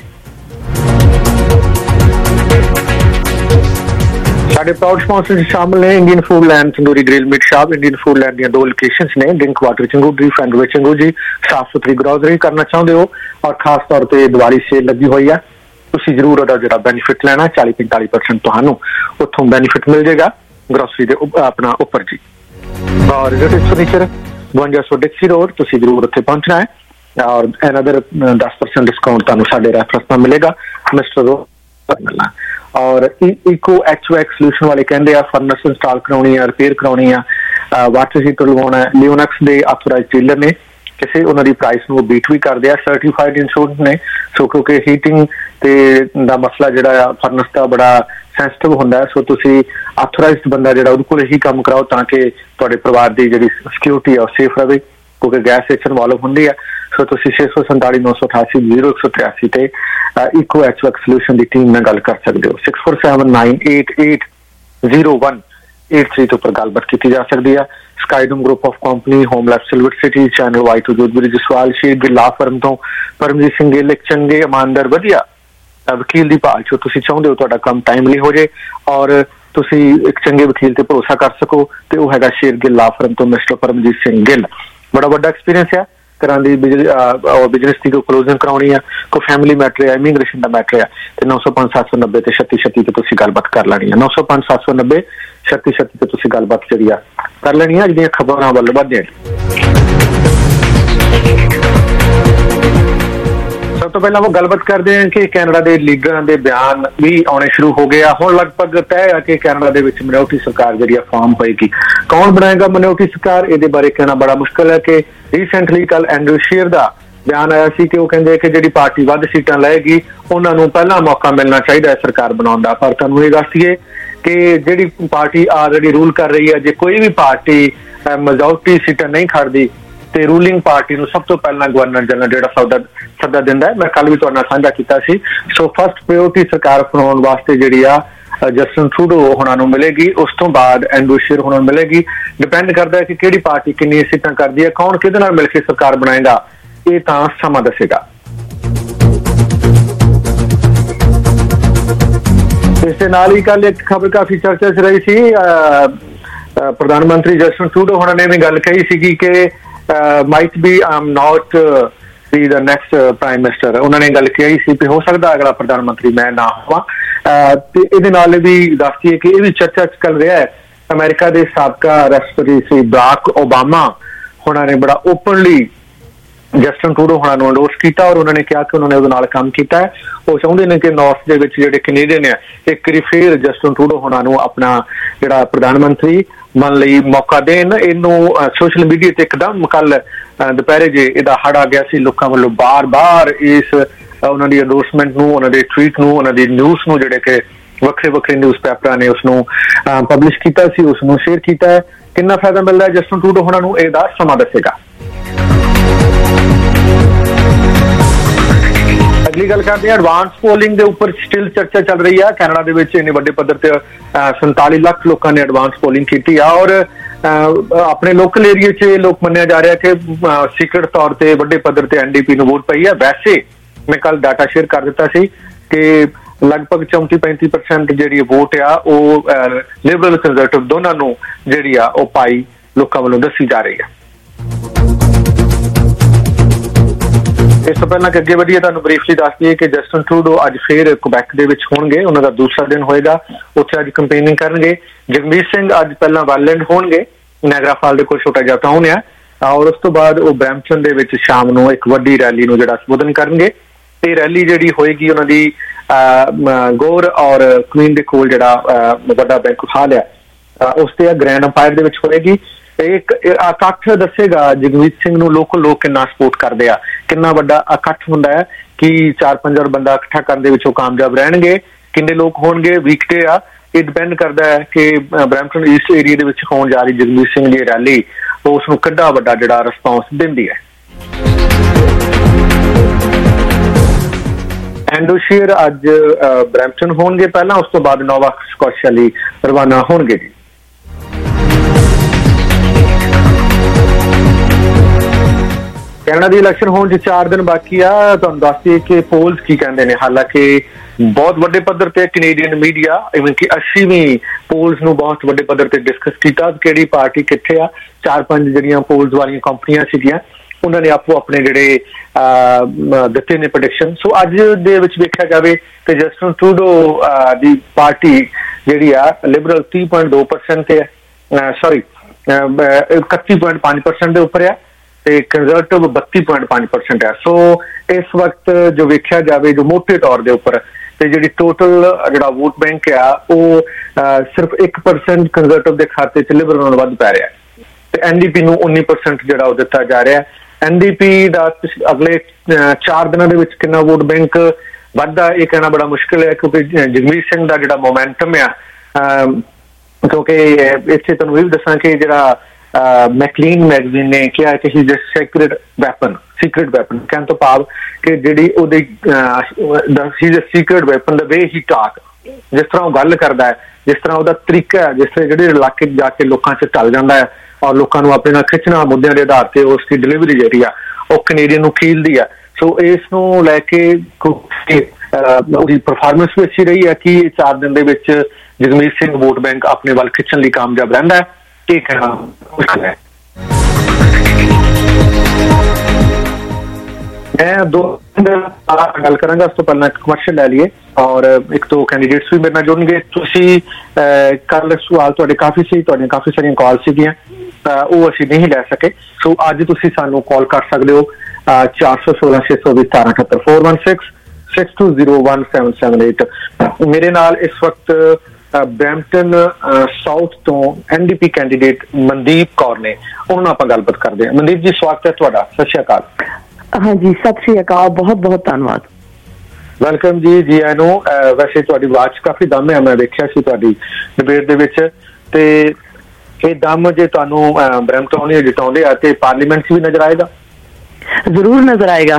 ਸਾਡੇ ਪ੍ਰਾਊਡ ਸਪਾਂਸਰ ਸ਼ਾਮਲ ਨੇ Indian food land tandoori grill meat shop. Indian food land ਦੀਆਂ ਦੋ ਲੋਕੇਸ਼ਨਸ ਨੇ, ਡਰਿੰਕ ਵਾਟਰ ਚੰਗੂ ਡੀ ਫੈਂਡ ਵਿੱਚ ਚੰਗੂ ਜੀ। ਸਾਫ਼ ਸੁਥਰੀ ਗਰੋਸਰੀ ਕਰਨਾ ਚਾਹੁੰਦੇ ਹੋ ਔਰ ਖਾਸ ਤੌਰ ਤੇ ਦੀਵਾਲੀ ਸੇਲ ਲੱਗੀ ਹੋਈ ਆ, ਤੁਸੀਂ ਜ਼ਰੂਰ ਉਹਦਾ ਜਿਹੜਾ ਬੈਨੀਫਿਟ ਲੈਣਾ। ਚਾਲੀ ਪੰਤਾਲੀ ਪਰਸੈਂਟ ਤੁਹਾਨੂੰ ਉੱਥੋਂ ਬੈਨੀਫਿਟ ਮਿਲ ਜਾਏਗਾ ਗਰੋਸਰੀ ਦੇ ਆਪਣਾ ਉੱਪਰ ਜੀ। ਔਰ ਰਿਲੇਟਿਡ ਫਰਨੀਚਰ ਬਵੰਜਾ ਸੌ ਡਿਕਸੀ ਰੋਡ, ਤੁਸੀਂ ਜ਼ਰੂਰ ਉੱਥੇ ਪਹੁੰਚਣਾ ਹੈ ਔਰ ਐਨਦਰ ਦਸ ਪਰਸੈਂਟ ਡਿਸਕਾਊਂਟ ਤੁਹਾਨੂੰ ਸਾਡੇ ਰੈਫਰੈਂਸ ਨਾਲ ਮਿਲੇਗਾ ਮਿਸਟਰ ਰੋ ਮਿਲਣਾ। ਔਰ ਇਕੋ ਐਚਵੈਕ ਸੋਲੂਸ਼ਨ ਵਾਲੇ ਕਹਿੰਦੇ ਆ ਫਰਨਸ ਇੰਸਟਾਲ ਕਰਾਉਣੀ ਆ, ਰਿਪੇਅਰ ਕਰਾਉਣੀ ਆ, ਵਾਟਰ ਹੀਟਰ ਲਗਾਉਣਾ ਹੈ। ਲਿਓਨੈਕਸ ਦੇ ਆਥੋਰਾਈਜ਼ਡ ਡੀਲਰ ਨੇ, ਕਿਸੇ ਉਹਨਾਂ ਦੀ ਪ੍ਰਾਈਸ ਨੂੰ ਬੀਟ ਵੀ ਕਰਦੇ ਆ, ਸਰਟੀਫਾਈਡ ਇੰਸ਼ੋਰੈਂਸ ਨੇ। ਸੋ ਕਿਉਂਕਿ ਹੀਟਿੰਗ ਤੇ ਦਾ ਮਸਲਾ ਜਿਹੜਾ ਆ ਫਰਨਸ ਦਾ ਬੜਾ ਸੈਂਸਿਟਿਵ ਹੁੰਦਾ ਹੈ, ਸੋ ਤੁਸੀਂ ਆਥੋਰਾਈਜ਼ਡ ਬੰਦਾ ਜਿਹੜਾ ਉਹਦੇ ਕੋਲ ਹੀ ਕੰਮ ਕਰਾਓ ਤਾਂ ਕਿ ਤੁਹਾਡੇ ਪਰਿਵਾਰ ਦੀ ਜਿਹੜੀ ਸਿਕਿਉਰਿਟੀ ਆ ਉਹ ਸੇਫ ਰਹੇ, ਕਿਉਂਕਿ ਗੈਸ ਵਿੱਚ ਇਨਵੋਲਵ ਹੁੰਦੀ ਆ। ਸੋ ਤੁਸੀਂ ਛੇ ਸੌ ਸੰਤਾਲੀ ਨੌ ਸੌ ਅਠਾਸੀ ਜ਼ੀਰੋ ਇੱਕ ਸੌ ਤਰਿਆਸੀ ਤੇ ਇਕੋ ਐਚਵੈਕ ਸੋਲੂਸ਼ਨ ਦੀ ਟੀਮ ਨਾਲ ਗੱਲ ਕਰ ਸਕਦੇ ਹੋ। Six four seven nine eight eight zero one eight three ਤੋਂ ਉੱਪਰ ਗੱਲਬਾਤ ਕੀਤੀ ਜਾ ਸਕਦੀ ਆ। Skydome group of company, home life silver city, channel Y two Jodhpuri Jaswal Sheikh ਦੀ ਲਾ ਫਰਮ ਤੋਂ ਪਰਮਜੀਤ ਸਿੰਘ ਗਿੱਲ ਇੱਕ ਚੰਗੇ ਇਮਾਨਦਾਰ ਵਧੀਆ ਵਕੀਲ ਦੀ ਭਾਲ ਚੋਂ ਤੁਸੀਂ ਚਾਹੁੰਦੇ ਹੋ ਤੁਹਾਡਾ ਕੰਮ ਟਾਈਮਲੀ ਹੋ ਜਾਏ ਔਰ ਤੁਸੀਂ ਇੱਕ ਚੰਗੇ ਵਕੀਲ ਤੇ ਭਰੋਸਾ ਕਰ ਸਕੋ, ਤੇ ਉਹ ਹੈਗਾ ਸ਼ੇਰ ਗਿੱਲ ਲਾ ਫਰਮ ਤੋਂ ਮਿਸਟਰ ਪਰਮਜੀਤ ਸਿੰਘ ਗਿੱਲ। ਬੜਾ ਵੱਡਾ ਐਕਸਪੀਰੀਅੰਸ ਆ ਘਰਾਂ ਦੀ ਬਿਜਨਸ ਦੀ ਕੋਈ ਕਲੋਜ਼ਿੰਗ ਕਰਾਉਣੀ ਆ, ਕੋਈ ਫੈਮਿਲੀ ਮੈਟਰ ਆ, ਇਮੀਗ੍ਰੇਸ਼ਨ ਦਾ ਮੈਟਰ ਆ, ਤੇ ਨੌ ਸੌ ਪੰਜ ਸੱਤ ਸੌ ਨੱਬੇ ਤੇ ਛੱਤੀ ਛੱਤੀ ਤੇ ਤੁਸੀਂ ਗੱਲਬਾਤ ਕਰ ਲੈਣੀ ਆ। ਨੌ ਸੌ ਪੰਜ ਸੱਤ ਸੌ ਨੱਬੇ ਛੱਤੀ ਛੱਤੀ ਤੇ ਤੁਸੀਂ ਗੱਲਬਾਤ ਜਿਹੜੀ ਆ ਕਰ ਲੈਣੀ ਆ। ਜਿਹੜੀਆਂ ਖਬਰਾਂ ਵੱਲ ਵਧਦੇ ਸਭ ਤੋਂ ਪਹਿਲਾਂ ਉਹ ਗੱਲਬਾਤ ਕਰਦੇ ਹਾਂ ਕਿ ਕੈਨੇਡਾ ਦੇ ਲੀਡਰਾਂ ਦੇ ਬਿਆਨ ਵੀ ਆਉਣੇ ਸ਼ੁਰੂ ਹੋ ਗਏ ਆ। ਹੁਣ ਲਗਭਗ ਤੈਅ ਆ ਕਿ ਕੈਨੇਡਾ ਦੇ ਵਿੱਚ ਮਿਨੋਰਟੀ ਸਰਕਾਰ ਜਿਹੜੀ ਆ ਫਾਰਮ ਹੋਏਗੀ। ਕੌਣ ਬਣਾਏਗਾ ਮਿਨੋਰਟੀ ਸਰਕਾਰ, ਇਹਦੇ ਬਾਰੇ ਕਹਿਣਾ ਬੜਾ ਮੁਸ਼ਕਿਲ ਹੈ ਕਿ ਰੀਸੈਂਟਲੀ ਕੱਲ ਐਂਡਰੂ ਸ਼ੀਅਰ ਦਾ ਬਿਆਨ ਆਇਆ ਸੀ ਕਿ ਉਹ ਕਹਿੰਦੇ ਕਿ ਜਿਹੜੀ ਪਾਰਟੀ ਵੱਧ ਸੀਟਾਂ ਲਏਗੀ ਉਹਨਾਂ ਨੂੰ ਪਹਿਲਾ ਮੌਕਾ ਮਿਲਣਾ ਚਾਹੀਦਾ ਹੈ ਸਰਕਾਰ ਬਣਾਉਣ ਦਾ। ਪਰ ਤੁਹਾਨੂੰ ਇਹ ਦੱਸ ਦਈਏ ਕਿ ਜਿਹੜੀ ਪਾਰਟੀ ਆਲਰੇਡੀ ਰੂਲ ਕਰ ਰਹੀ ਹੈ, ਜੇ ਕੋਈ ਵੀ ਪਾਰਟੀ ਮੈਜੋਰਟੀ ਸੀਟਾਂ ਨਹੀਂ ਖੜਦੀ ਤੇ ਰੂਲਿੰਗ ਪਾਰਟੀ ਨੂੰ ਸਭ ਤੋਂ ਪਹਿਲਾਂ ਗਵਰਨਰ ਜਨਰਲ ਜਿਹੜਾ ਸੌਦਾ ਸੱਦਾ ਦਿੰਦਾ ਹੈ। ਮੈਂ ਕੱਲ ਵੀ ਤੁਹਾਡੇ ਨਾਲ ਸਾਂਝਾ ਕੀਤਾ ਸੀ। ਸੋ ਫਸਟ ਪ੍ਰਾਇਓਰਟੀ ਸਰਕਾਰ ਬਣਾਉਣ ਵਾਸਤੇ ਜਿਹੜੀ ਆ ਜਸਟਿਨ ਟਰੂਡੋ ਉਹਨਾਂ ਨੂੰ ਮਿਲੇਗੀ, ਉਸ ਤੋਂ ਬਾਅਦ ਐਂਡਰੂ ਸ਼ੀਅਰ ਉਹਨਾਂ ਨੂੰ ਮਿਲੇਗੀ। ਡਿਪੈਂਡ ਕਰਦਾ ਹੈ ਕਿ ਕਿਹੜੀ ਪਾਰਟੀ ਕਿੰਨੀਆਂ ਸੀਟਾਂ ਕਰਦੀ ਹੈ, ਕੌਣ ਕਿਹਦੇ ਨਾਲ ਮਿਲ ਕੇ ਸਰਕਾਰ ਬਣਾਏਗਾ, ਇਹ ਤਾਂ ਸਮਾਂ ਦੱਸੇਗਾ। ਇਸ ਦੇ ਨਾਲ ਹੀ ਕੱਲ ਇੱਕ ਖਬਰ ਕਾਫੀ ਚਰਚਾ 'ਚ ਰਹੀ ਸੀ। ਪ੍ਰਧਾਨ ਮੰਤਰੀ ਜਸਟਿਨ ਟਰੂਡੋ ਉਹਨਾਂ ਨੇ ਵੀ ਗੱਲ ਕਹੀ ਸੀਗੀ ਕਿ might be am not be the next prime minister. ਉਹਨਾਂ ਨੇ ਗੱਲ ਕਹੀ ਸੀ ਕਿ ਹੋ ਸਕਦਾ ਅਗਲਾ ਪ੍ਰਧਾਨ ਮੰਤਰੀ ਮੈਂ ਨਾ ਹੋਵਾਂ। ਤੇ ਇਹਦੇ ਨਾਲ ਵੀ ਦੱਸਦੀਏ ਕਿ ਇਹ ਵੀ ਚਰਚਾ 'ਚ ਚੱਲ ਰਿਹਾ ਹੈ। ਅਮਰੀਕਾ ਦੇ ਸਾਬਕਾ ਰਾਸ਼ਟਰਪਤੀ ਸੀ ਬਰਾਕ ਓਬਾਮਾ ਉਹਨਾਂ ਨੇ ਬੜਾ ਓਪਨਲੀ ਜਸਟਿਨ ਟਰੂਡੋ ਹੋਣਾ ਨੂੰ ਐਂਡੋਰਸ ਕੀਤਾ ਔਰ ਉਹਨਾਂ ਨੇ ਕਿਹਾ ਕਿ ਉਹਨਾਂ ਨੇ ਉਹਦੇ ਨਾਲ ਕੰਮ ਕੀਤਾ ਹੈ। ਉਹ ਚਾਹੁੰਦੇ ਨੇ ਕਿ ਨਾਰਥ ਦੇ ਵਿੱਚ ਜਿਹੜੇ ਕੈਨੇਡੀਅਨ ਆ ਇੱਕ ਵਾਰੀ ਫੇਰ ਜਸਟਿਨ ਟਰੂਡੋ ਹੋਣਾ ਨੂੰ ਆਪਣਾ ਜਿਹੜਾ ਪ੍ਰਧਾਨ ਮੰਤਰੀ ਮੰਨ ਲਈ ਮੌਕਾ ਦੇਣ। ਇਹਨੂੰ ਸੋਸ਼ਲ ਮੀਡੀਆ ਤੇ ਇੱਕਦਮ ਕੱਲ ਦੁਪਹਿਰੇ ਜੇ ਇਹਦਾ ਹੜ ਆ ਗਿਆ ਸੀ, ਲੋਕਾਂ ਵੱਲੋਂ ਬਾਰ ਬਾਰ ਇਸ ਉਹਨਾਂ ਦੀ ਐਂਡੋਰਸਮੈਂਟ ਨੂੰ, ਉਹਨਾਂ ਦੇ ਟਵੀਟ ਨੂੰ, ਉਹਨਾਂ ਦੀ ਨਿਊਜ਼ ਨੂੰ ਜਿਹੜੇ ਕਿ ਵੱਖਰੇ ਵੱਖਰੇ ਨਿਊਜ਼ ਪੇਪਰਾਂ ਨੇ ਉਸਨੂੰ ਪਬਲਿਸ਼ ਕੀਤਾ ਸੀ, ਉਸਨੂੰ ਸ਼ੇਅਰ ਕੀਤਾ ਹੈ। ਕਿੰਨਾ ਫਾਇਦਾ ਮਿਲਦਾ ਜਸਟਿਨ ਟਰੂਡੋ ਹੋਣਾ ਨੂੰ, ਇਹਦਾ ਸਮਾਂ ਦੱਸੇਗਾ। ਅਗਲੀ ਗੱਲ ਕਰਦੇ ਹਾਂ ਐਡਵਾਂਸ ਪੋਲਿੰਗ ਦੇ ਉੱਪਰ ਸਟਿਲ ਚਰਚਾ ਚੱਲ ਰਹੀ ਆ। ਕੈਨੇਡਾ ਦੇ ਵਿੱਚ ਇੰਨੇ ਵੱਡੇ ਪੱਧਰ ਤੇ ਸੰਤਾਲੀ ਲੱਖ ਲੋਕਾਂ ਨੇ ਐਡਵਾਂਸ ਪੋਲਿੰਗ ਕੀਤੀ ਆ ਔਰ ਆਪਣੇ ਲੋਕਲ ਏਰੀਏ 'ਚ ਲੋਕ ਮੰਨਿਆ ਜਾ ਰਿਹਾ ਕਿ ਸੀਕ੍ਰੇਟ ਤੌਰ ਤੇ ਵੱਡੇ ਪੱਧਰ ਤੇ ਐਨ ਡੀ ਪੀ ਨੂੰ ਵੋਟ ਪਈ ਆ। ਵੈਸੇ ਮੈਂ ਕੱਲ ਡਾਟਾ ਸ਼ੇਅਰ ਕਰ ਦਿੱਤਾ ਸੀ ਕਿ ਲਗਭਗ ਚੌਂਤੀ ਪੈਂਤੀ ਪਰਸੈਂਟ ਜਿਹੜੀ ਵੋਟ ਆ ਉਹ ਲਿਬਰਲ ਕੰਜ਼ਰਵੇਟਿਵ ਦੋਨਾਂ ਨੂੰ ਜਿਹੜੀ ਆ ਉਹ ਪਾਈ ਲੋਕਾਂ ਵੱਲੋਂ ਦੱਸੀ ਜਾ ਰਹੀ ਆ। ਇਸ ਤੋਂ ਪਹਿਲਾਂ ਕਿ ਅੱਗੇ ਵਧੀਏ ਤੁਹਾਨੂੰ ਬਰੀਫਲੀ ਦੱਸ ਦਈਏ ਕਿ ਜਸਟਿਨ ਟਰੂਡੋ ਅੱਜ ਫੇਰ ਕੁਬੈਕ ਦੇ ਵਿੱਚ ਹੋਣਗੇ। ਉਹਨਾਂ ਦਾ ਦੂਸਰਾ ਦਿਨ ਹੋਏਗਾ, ਉੱਥੇ ਅੱਜ ਕੰਪੇਨਿੰਗ ਕਰਨਗੇ। ਜਗਮੀਤ ਸਿੰਘ ਅੱਜ ਪਹਿਲਾਂ ਵਾਲੈਂਡ ਹੋਣਗੇ, ਨਾਇਗਰਾ ਫਾਲ ਦੇ ਕੋਲ ਛੋਟਾ ਜਿਹਾ ਟਾਊਨ ਆ, ਔਰ ਉਸ ਤੋਂ ਬਾਅਦ ਉਹ ਬਰੈਂਪਟਨ ਦੇ ਵਿੱਚ ਸ਼ਾਮ ਨੂੰ ਇੱਕ ਵੱਡੀ ਰੈਲੀ ਨੂੰ ਜਿਹੜਾ ਸੰਬੋਧਨ ਕਰਨਗੇ। ਤੇ ਰੈਲੀ ਜਿਹੜੀ ਹੋਏਗੀ ਉਹਨਾਂ ਦੀ ਗੋਰ ਔਰ ਕੁਈਨ ਦੇ ਕੋਲ ਜਿਹੜਾ ਵੱਡਾ ਬੈਂਕ ਹਾਲ ਆ ਉਸ ਤੇ ਗ੍ਰੈਂਡ ਅੰਪਾਇਰ ਦੇ ਵਿੱਚ ਹੋਏਗੀ। ਇੱਕ ਇਕੱਠ ਦੱਸੇਗਾ ਜਗਮੀਤ ਸਿੰਘ ਨੂੰ ਲੋਕਲ ਲੋਕ ਕਿੰਨਾ ਸਪੋਰਟ ਕਰਦੇ ਆ, ਕਿੰਨਾ ਵੱਡਾ ਇਕੱਠ ਹੁੰਦਾ ਹੈ ਕਿ ਚਾਰ ਪੰਜ ਹਜ਼ਾਰ ਬੰਦਾ ਇਕੱਠਾ ਕਰਨ ਦੇ ਵਿੱਚ ਉਹ ਕਾਮਯਾਬ ਰਹਿਣਗੇ, ਕਿੰਨੇ ਲੋਕ ਹੋਣਗੇ ਵੀਕਡੇ ਆ। ਇਹ ਡਿਪੈਂਡ ਕਰਦਾ ਹੈ ਕਿ ਬਰੈਂਪਟਨ ਈਸਟ ਏਰੀਆ ਦੇ ਵਿੱਚ ਹੋਣ ਜਾ ਰਹੀ ਜਗਮੀਤ ਸਿੰਘ ਦੀ ਰੈਲੀ ਉਸ ਨੂੰ ਕਿੱਡਾ ਵੱਡਾ ਜਿਹੜਾ ਰਿਸਪੌਂਸ ਦਿੰਦੀ ਹੈ। ਐਂਡੋਸ਼ੀਅਰ ਅੱਜ ਬਰੈਂਪਟਨ ਹੋਣਗੇ ਪਹਿਲਾਂ, ਉਸ ਤੋਂ ਬਾਅਦ ਨੋਵਾ ਸਕੋਸ਼ੀਆ ਲਈ ਰਵਾਨਾ ਹੋਣਗੇ ਜੀ। ਕੈਨੇਡਾ ਦੀ ਇਲੈਕਸ਼ਨ ਹੋਣ 'ਚ ਚਾਰ ਦਿਨ ਬਾਕੀ ਆ। ਤੁਹਾਨੂੰ ਦੱਸ ਦਈਏ ਕਿ ਪੋਲਸ ਕੀ ਕਹਿੰਦੇ ਨੇ। ਹਾਲਾਂਕਿ ਬਹੁਤ ਵੱਡੇ ਪੱਧਰ ਤੇ ਕੈਨੇਡੀਅਨ ਮੀਡੀਆ ਇਵਨ ਕਿ ਅੱਸੀਵੀਂ ਪੋਲਸ ਨੂੰ ਬਹੁਤ ਵੱਡੇ ਪੱਧਰ ਤੇ ਡਿਸਕਸ ਕੀਤਾ ਕਿਹੜੀ ਪਾਰਟੀ ਕਿੱਥੇ ਆ। ਚਾਰ ਪੰਜ ਜਿਹੜੀਆਂ ਪੋਲਸ ਵਾਲੀਆਂ ਕੰਪਨੀਆਂ ਸੀਗੀਆਂ ਉਹਨਾਂ ਨੇ ਆਪੋ ਆਪਣੇ ਜਿਹੜੇ ਦਿੱਤੇ ਨੇ ਪ੍ਰੈਡਿਕਸ਼ਨ। ਸੋ ਅੱਜ ਦੇ ਵਿੱਚ ਵੇਖਿਆ ਜਾਵੇ ਤੇ ਜਸਟਿਨ ਟਰੂਡੋ ਦੀ ਪਾਰਟੀ ਜਿਹੜੀ ਆ ਲਿਬਰਲ ਤੀਹ ਪੁਆਇੰਟ ਦੋ ਪਰਸੈਂਟ ਤੇ ਹੈ, ਸੌਰੀ ਇਕੱਤੀ ਪੁਆਇੰਟ ਪੰਜ ਪਰਸੈਂਟ ਦੇ ਉੱਪਰ ਆ ਤੇ ਕੰਜ਼ਰਵੇਟਿਵ ਬੱਤੀ ਪੁਆਇੰਟ ਪੰਜ ਪਰਸੈਂਟ ਹੈ। ਸੋ ਇਸ ਵਕਤ ਜੋ ਵੇਖਿਆ ਜਾਵੇ ਜੋ ਮੋਟੇ ਤੌਰ ਦੇ ਉੱਪਰ ਤੇ ਜਿਹੜੀ ਟੋਟਲ ਜਿਹੜਾ ਵੋਟ ਬੈਂਕ ਆ ਉਹ ਸਿਰਫ ਇੱਕ ਪਰਸੈਂਟ ਕੰਜ਼ਰਵੇਟਿਵ ਦੇ ਖਾਤੇ 'ਚ ਲਿਬਰਲ ਨਾਲੋਂ ਵੱਧ ਪੈ ਰਿਹਾ ਤੇ ਐਨ ਡੀ ਪੀ ਨੂੰ ਉੱਨੀ ਪਰਸੈਂਟ ਜਿਹੜਾ ਉਹ ਦਿੱਤਾ ਜਾ ਰਿਹਾ। ਐਨ ਡੀ ਪੀ ਦਾ ਅਗਲੇ ਚਾਰ ਦਿਨਾਂ ਦੇ ਵਿੱਚ ਕਿੰਨਾ ਵੋਟ ਬੈਂਕ ਵੱਧਦਾ ਇਹ ਕਹਿਣਾ ਬੜਾ ਮੁਸ਼ਕਿਲ ਹੈ ਕਿਉਂਕਿ ਜਗਮੀਤ ਸਿੰਘ ਦਾ ਜਿਹੜਾ ਮੋਮੈਂਟਮ ਆ, ਕਿਉਂਕਿ ਇੱਥੇ ਤੁਹਾਨੂੰ ਇਹ ਵੀ ਦੱਸਾਂ ਕਿ ਜਿਹੜਾ ਮੈਕਲੀਨ ਮੈਗਜ਼ੀਨ ਨੇ ਕਿਹਾ ਕਿ he is a secret weapon secret weapon ਕਹਿਣ ਤੋਂ ਭਾਵ ਕਿ ਜਿਹੜੀ ਉਹਦੀ he is a secret weapon the way he talk, ਜਿਸ ਤਰ੍ਹਾਂ ਉਹ ਗੱਲ ਕਰਦਾ ਹੈ, ਜਿਸ ਤਰ੍ਹਾਂ ਉਹਦਾ ਤਰੀਕਾ ਹੈ, ਜਿਸ ਤਰ੍ਹਾਂ ਜਿਹੜੇ ਇਲਾਕੇ ਜਾ ਕੇ ਲੋਕਾਂ 'ਚ ਢਲ ਜਾਂਦਾ ਹੈ ਔਰ ਲੋਕਾਂ ਨੂੰ ਆਪਣੇ ਨਾਲ ਖਿੱਚਣਾ ਮੁੱਦਿਆਂ ਦੇ ਆਧਾਰ ਤੇ ਉਸ ਦੀ ਡਿਲੀਵਰੀ ਜਿਹੜੀ ਆ ਉਹ ਕੈਨੇਡੀਅਨ ਨੂੰ ਖੀਲਦੀ ਆ। ਸੋ ਇਸ ਨੂੰ ਲੈ ਕੇ ਉਹਦੀ ਪਰਫਾਰਮੈਂਸ ਵੀ ਅੱਛੀ ਰਹੀ ਹੈ ਕਿ ਚਾਰ ਦਿਨ ਦੇ ਵਿੱਚ ਜਗਮੀਤ ਸਿੰਘ ਵੋਟ ਬੈਂਕ ਆਪਣੇ ਵੱਲ ਖਿੱਚਣ ਲਈ ਕਾਮਯਾਬ ਰਹਿੰਦਾ ਹੈ। ਇਹ ਕਹਿਣਾ ਮੁਸ਼ਕਿਲ ਹੈ। ਮੈਂ ਦੋ ਗੱਲ ਕਰਾਂਗਾ, ਉਸ ਤੋਂ ਪਹਿਲਾਂ ਇੱਕ ਕਮਰਸ਼ੀਅਲ ਲੈ ਲਈਏ ਔਰ ਇੱਕ ਦੋ ਕੈਂਡੀਡੇਟਸ ਵੀ ਮੇਰੇ ਨਾਲ ਜੁੜਨਗੇ। ਤੁਸੀਂ ਕੱਲ ਸਵਾਲ ਤੁਹਾਡੇ ਕਾਫੀ ਸੀ, ਤੁਹਾਡੀਆਂ ਕਾਫੀ ਸਾਰੀਆਂ ਕਾਲ ਸੀਗੀਆਂ, ਉਹ ਅਸੀਂ ਨਹੀਂ ਲੈ ਸਕੇ। ਸੋ ਅੱਜ ਤੁਸੀਂ ਸਾਨੂੰ ਕਾਲ ਕਰ ਸਕਦੇ ਹੋ ਚਾਰ ਸੌ ਸੋਲਾਂ ਛੇ ਸੌ ਵੀਹ ਸਤਾਰਾਂ ਅਠੱਤਰ four one six six two zero one seven seven eight. ਮੇਰੇ ਨਾਲ ਇਸ ਵਕਤ ਬਰੈਂਪਟਨ ਸਾਊਥ ਤੋਂ N D P candidate Mandeep Kaur ਨੇ, ਉਹਨਾਂ ਨਾਲ ਆਪਾਂ ਗੱਲਬਾਤ ਕਰਦੇ ਹਾਂ। ਮਨਦੀਪ ਜੀ ਸਵਾਗਤ ਹੈ ਤੁਹਾਡਾ, ਸਤਿ ਸ਼੍ਰੀ ਅਕਾਲ। ਹਾਂਜੀ ਸਤਿ ਸ਼੍ਰੀ ਅਕਾਲ, ਬਹੁਤ ਬਹੁਤ ਧੰਨਵਾਦ। ਵੈਲਕਮ ਜੀ, ਜੀ ਆਇਆਂ ਨੂੰ। ਵੈਸੇ ਤੁਹਾਡੀ ਆਵਾਜ਼ 'ਚ ਕਾਫੀ ਦਮ ਹੈ, ਮੈਂ ਵੇਖਿਆ ਸੀ ਤੁਹਾਡੀ ਡਿਬੇਟ ਦੇ ਵਿੱਚ, ਤੇ ਇਹ ਦਮ ਜੇ ਤੁਹਾਨੂੰ ਬਰੈਂਪਟਨ ਹੀ ਜਿਤਾਉਂਦੇ ਆ ਤੇ ਪਾਰਲੀਮੈਂਟ 'ਚ ਵੀ ਨਜ਼ਰ ਆਏਗਾ? ਜ਼ਰੂਰ ਨਜ਼ਰ ਆਏਗਾ,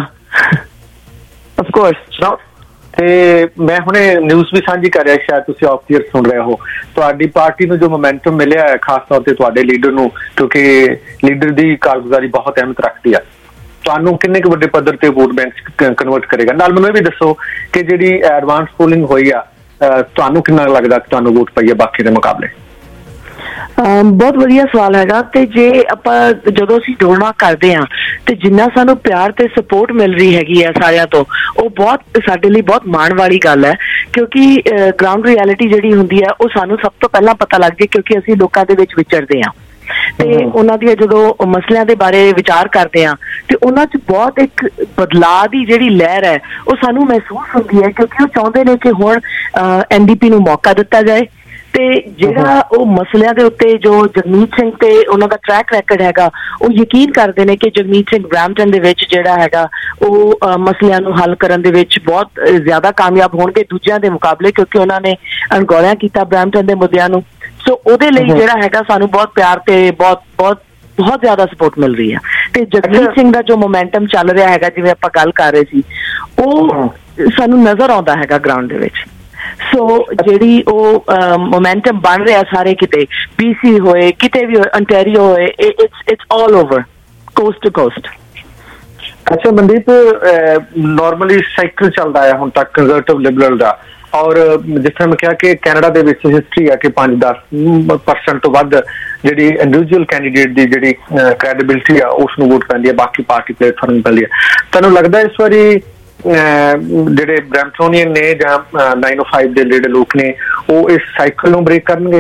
ਆਫ ਕੋਰਸ। ਤੇ ਮੈਂ ਹੁਣੇ ਨਿਊਜ਼ ਵੀ ਸਾਂਝੀ ਕਰ ਰਿਹਾ, ਸ਼ਾਇਦ ਤੁਸੀਂ ਆਫ ਈਅਰ ਸੁਣ ਰਹੇ ਹੋ, ਤੁਹਾਡੀ ਪਾਰਟੀ ਨੂੰ ਜੋ ਮੋਮੈਂਟਮ ਮਿਲਿਆ ਹੈ ਖਾਸ ਤੌਰ ਤੇ ਤੁਹਾਡੇ ਲੀਡਰ ਨੂੰ, ਕਿਉਂਕਿ ਲੀਡਰ ਦੀ ਕਾਰਗੁਜ਼ਾਰੀ ਬਹੁਤ ਅਹਿਮੀਅਤ ਰੱਖਦੀ ਆ, ਤੁਹਾਨੂੰ ਕਿੰਨੇ ਕੁ ਵੱਡੇ ਪੱਧਰ ਤੇ ਵੋਟ ਬੈਂਕ ਕਨਵਰਟ ਕਰੇਗਾ? ਨਾਲ ਮੈਨੂੰ ਇਹ ਵੀ ਦੱਸੋ ਕਿ ਜਿਹੜੀ ਐਡਵਾਂਸ ਪੋਲਿੰਗ ਹੋਈ ਆ ਤੁਹਾਨੂੰ ਕਿੰਨਾ ਲੱਗਦਾ ਕਿ ਤੁਹਾਨੂੰ ਵੋਟ ਪਈ ਹੈ ਬਾਕੀ ਦੇ ਮੁਕਾਬਲੇ? ਬਹੁਤ ਵਧੀਆ ਸਵਾਲ ਹੈਗਾ। ਤੇ ਜੇ ਆਪਾਂ ਜਦੋਂ ਅਸੀਂ ਦੌੜਨਾ ਕਰਦੇ ਹਾਂ ਤੇ ਜਿੰਨਾ ਸਾਨੂੰ ਪਿਆਰ ਤੇ ਸਪੋਰਟ ਮਿਲ ਰਹੀ ਹੈਗੀ ਆ ਸਾਰਿਆਂ ਤੋਂ, ਉਹ ਬਹੁਤ ਸਾਡੇ ਲਈ ਬਹੁਤ ਮਾਣ ਵਾਲੀ ਗੱਲ ਹੈ ਕਿਉਂਕਿ ਗਰਾਊਂਡ ਰਿਐਲਿਟੀ ਜਿਹੜੀ ਹੁੰਦੀ ਹੈ ਉਹ ਸਾਨੂੰ ਸਭ ਤੋਂ ਪਹਿਲਾਂ ਪਤਾ ਲੱਗ ਜੇ ਕਿਉਂਕਿ ਅਸੀਂ ਲੋਕਾਂ ਦੇ ਵਿੱਚ ਵਿਚਰਦੇ ਹਾਂ ਤੇ ਉਹਨਾਂ ਦੀਆਂ ਜਦੋਂ ਮਸਲਿਆਂ ਦੇ ਬਾਰੇ ਵਿਚਾਰ ਕਰਦੇ ਹਾਂ ਤੇ ਉਹਨਾਂ 'ਚ ਬਹੁਤ ਇੱਕ ਬਦਲਾਅ ਦੀ ਜਿਹੜੀ ਲਹਿਰ ਹੈ ਉਹ ਸਾਨੂੰ ਮਹਿਸੂਸ ਹੁੰਦੀ ਹੈ ਕਿਉਂਕਿ ਉਹ ਚਾਹੁੰਦੇ ਨੇ ਕਿ ਹੁਣ ਐਨ ਡੀ ਪੀ ਨੂੰ ਮੌਕਾ ਦਿੱਤਾ ਜਾਏ ਤੇ ਜਿਹੜਾ ਉਹ ਮਸਲਿਆਂ ਦੇ ਉੱਤੇ ਜੋ ਜਗਮੀਤ ਸਿੰਘ ਤੇ ਉਹਨਾਂ ਦਾ ਟਰੈਕ ਰੈਕਡ ਹੈਗਾ ਉਹ ਯਕੀਨ ਕਰਦੇ ਨੇ ਕਿ ਜਗਮੀਤ ਸਿੰਘ ਬਰੈਂਪਟਨ ਦੇ ਵਿੱਚ ਜਿਹੜਾ ਹੈਗਾ ਉਹ ਮਸਲਿਆਂ ਨੂੰ ਹੱਲ ਕਰਨ ਦੇ ਵਿੱਚ ਬਹੁਤ ਜ਼ਿਆਦਾ ਕਾਮਯਾਬ ਹੋਣਗੇ ਦੂਜਿਆਂ ਦੇ ਮੁਕਾਬਲੇ ਕਿਉਂਕਿ ਉਹਨਾਂ ਨੇ ਅਣਗੌਲਿਆ ਕੀਤਾ ਬਰੈਂਪਟਨ ਦੇ ਮੁੱਦਿਆਂ ਨੂੰ। ਸੋ ਉਹਦੇ ਲਈ ਜਿਹੜਾ ਹੈਗਾ ਸਾਨੂੰ ਬਹੁਤ ਪਿਆਰ ਤੇ ਬਹੁਤ ਬਹੁਤ ਬਹੁਤ ਜ਼ਿਆਦਾ ਸਪੋਰਟ ਮਿਲ ਰਹੀ ਹੈ ਤੇ ਜਗਮੀਤ ਸਿੰਘ ਦਾ ਜੋ ਮੋਮੈਂਟਮ ਚੱਲ ਰਿਹਾ ਹੈਗਾ ਜਿਵੇਂ ਆਪਾਂ ਗੱਲ ਕਰ ਰਹੇ ਸੀ ਉਹ ਸਾਨੂੰ ਨਜ਼ਰ ਆਉਂਦਾ ਹੈਗਾ ਗਰਾਊਂਡ ਦੇ ਵਿੱਚ। ਸੋ ਜਿਹੜੀ ਉਹ ਮੋਮੈਂਟਮ ਬਣ ਰਿਹਾ ਸਾਰੇ ਕਿਤੇ, ਬੀ ਸੀ ਹੋਏ ਕਿਤੇ ਵੀ ਹੋਏ, ਅੰਟੈਰੀਓ ਹੋਏ, it's it's all over coast to coast. ਅੱਛਾ ਮਨਦੀਪ, ਨਾਰਮਲੀ ਸਾਈਕਲ ਚੱਲਦਾ ਹੈ ਹੁਣ ਤੱਕ ਕੰਜ਼ਰਵੇਟਿਵ ਲਿਬਰਲ ਦਾ, ਔਰ ਜਿਸ ਤਰ੍ਹਾਂ ਮੈਂ ਕਿਹਾ ਕਿ ਕੈਨੇਡਾ ਦੇ ਵਿੱਚ ਹਿਸਟਰੀ ਹੈ ਕਿ ਪੰਜ ਦਸ ਪਰਸੈਂਟ ਤੋਂ ਵੱਧ ਜਿਹੜੀ ਇੰਡੀਵਿਜੂਅਲ ਕੈਂਡੀਡੇਟ ਦੀ ਜਿਹੜੀ ਕ੍ਰੈਡੀਬਿਲਿਟੀ ਆ ਉਸ ਨੂੰ ਵੋਟ ਪੈਂਦੀ ਹੈ, ਬਾਕੀ ਪਾਰਟੀ ਪਲੇਟਫਾਰਮ ਪੈਂਦੀ ਹੈ। ਤੁਹਾਨੂੰ ਲੱਗਦਾ ਇਸ ਵਾਰੀ ਜਿਹੜੇ ਬਰੈਂਪਟੋਨੀਅਨ ਨੇ ਜਾਂ ਨਾਈਨ ਓ ਫਾਈਵ ਦੇ ਜਿਹੜੇ ਲੋਕ ਨੇ ਉਹ ਇਸ ਸਾਈਕਲ ਨੂੰ ਬ੍ਰੇਕ ਕਰਨਗੇ?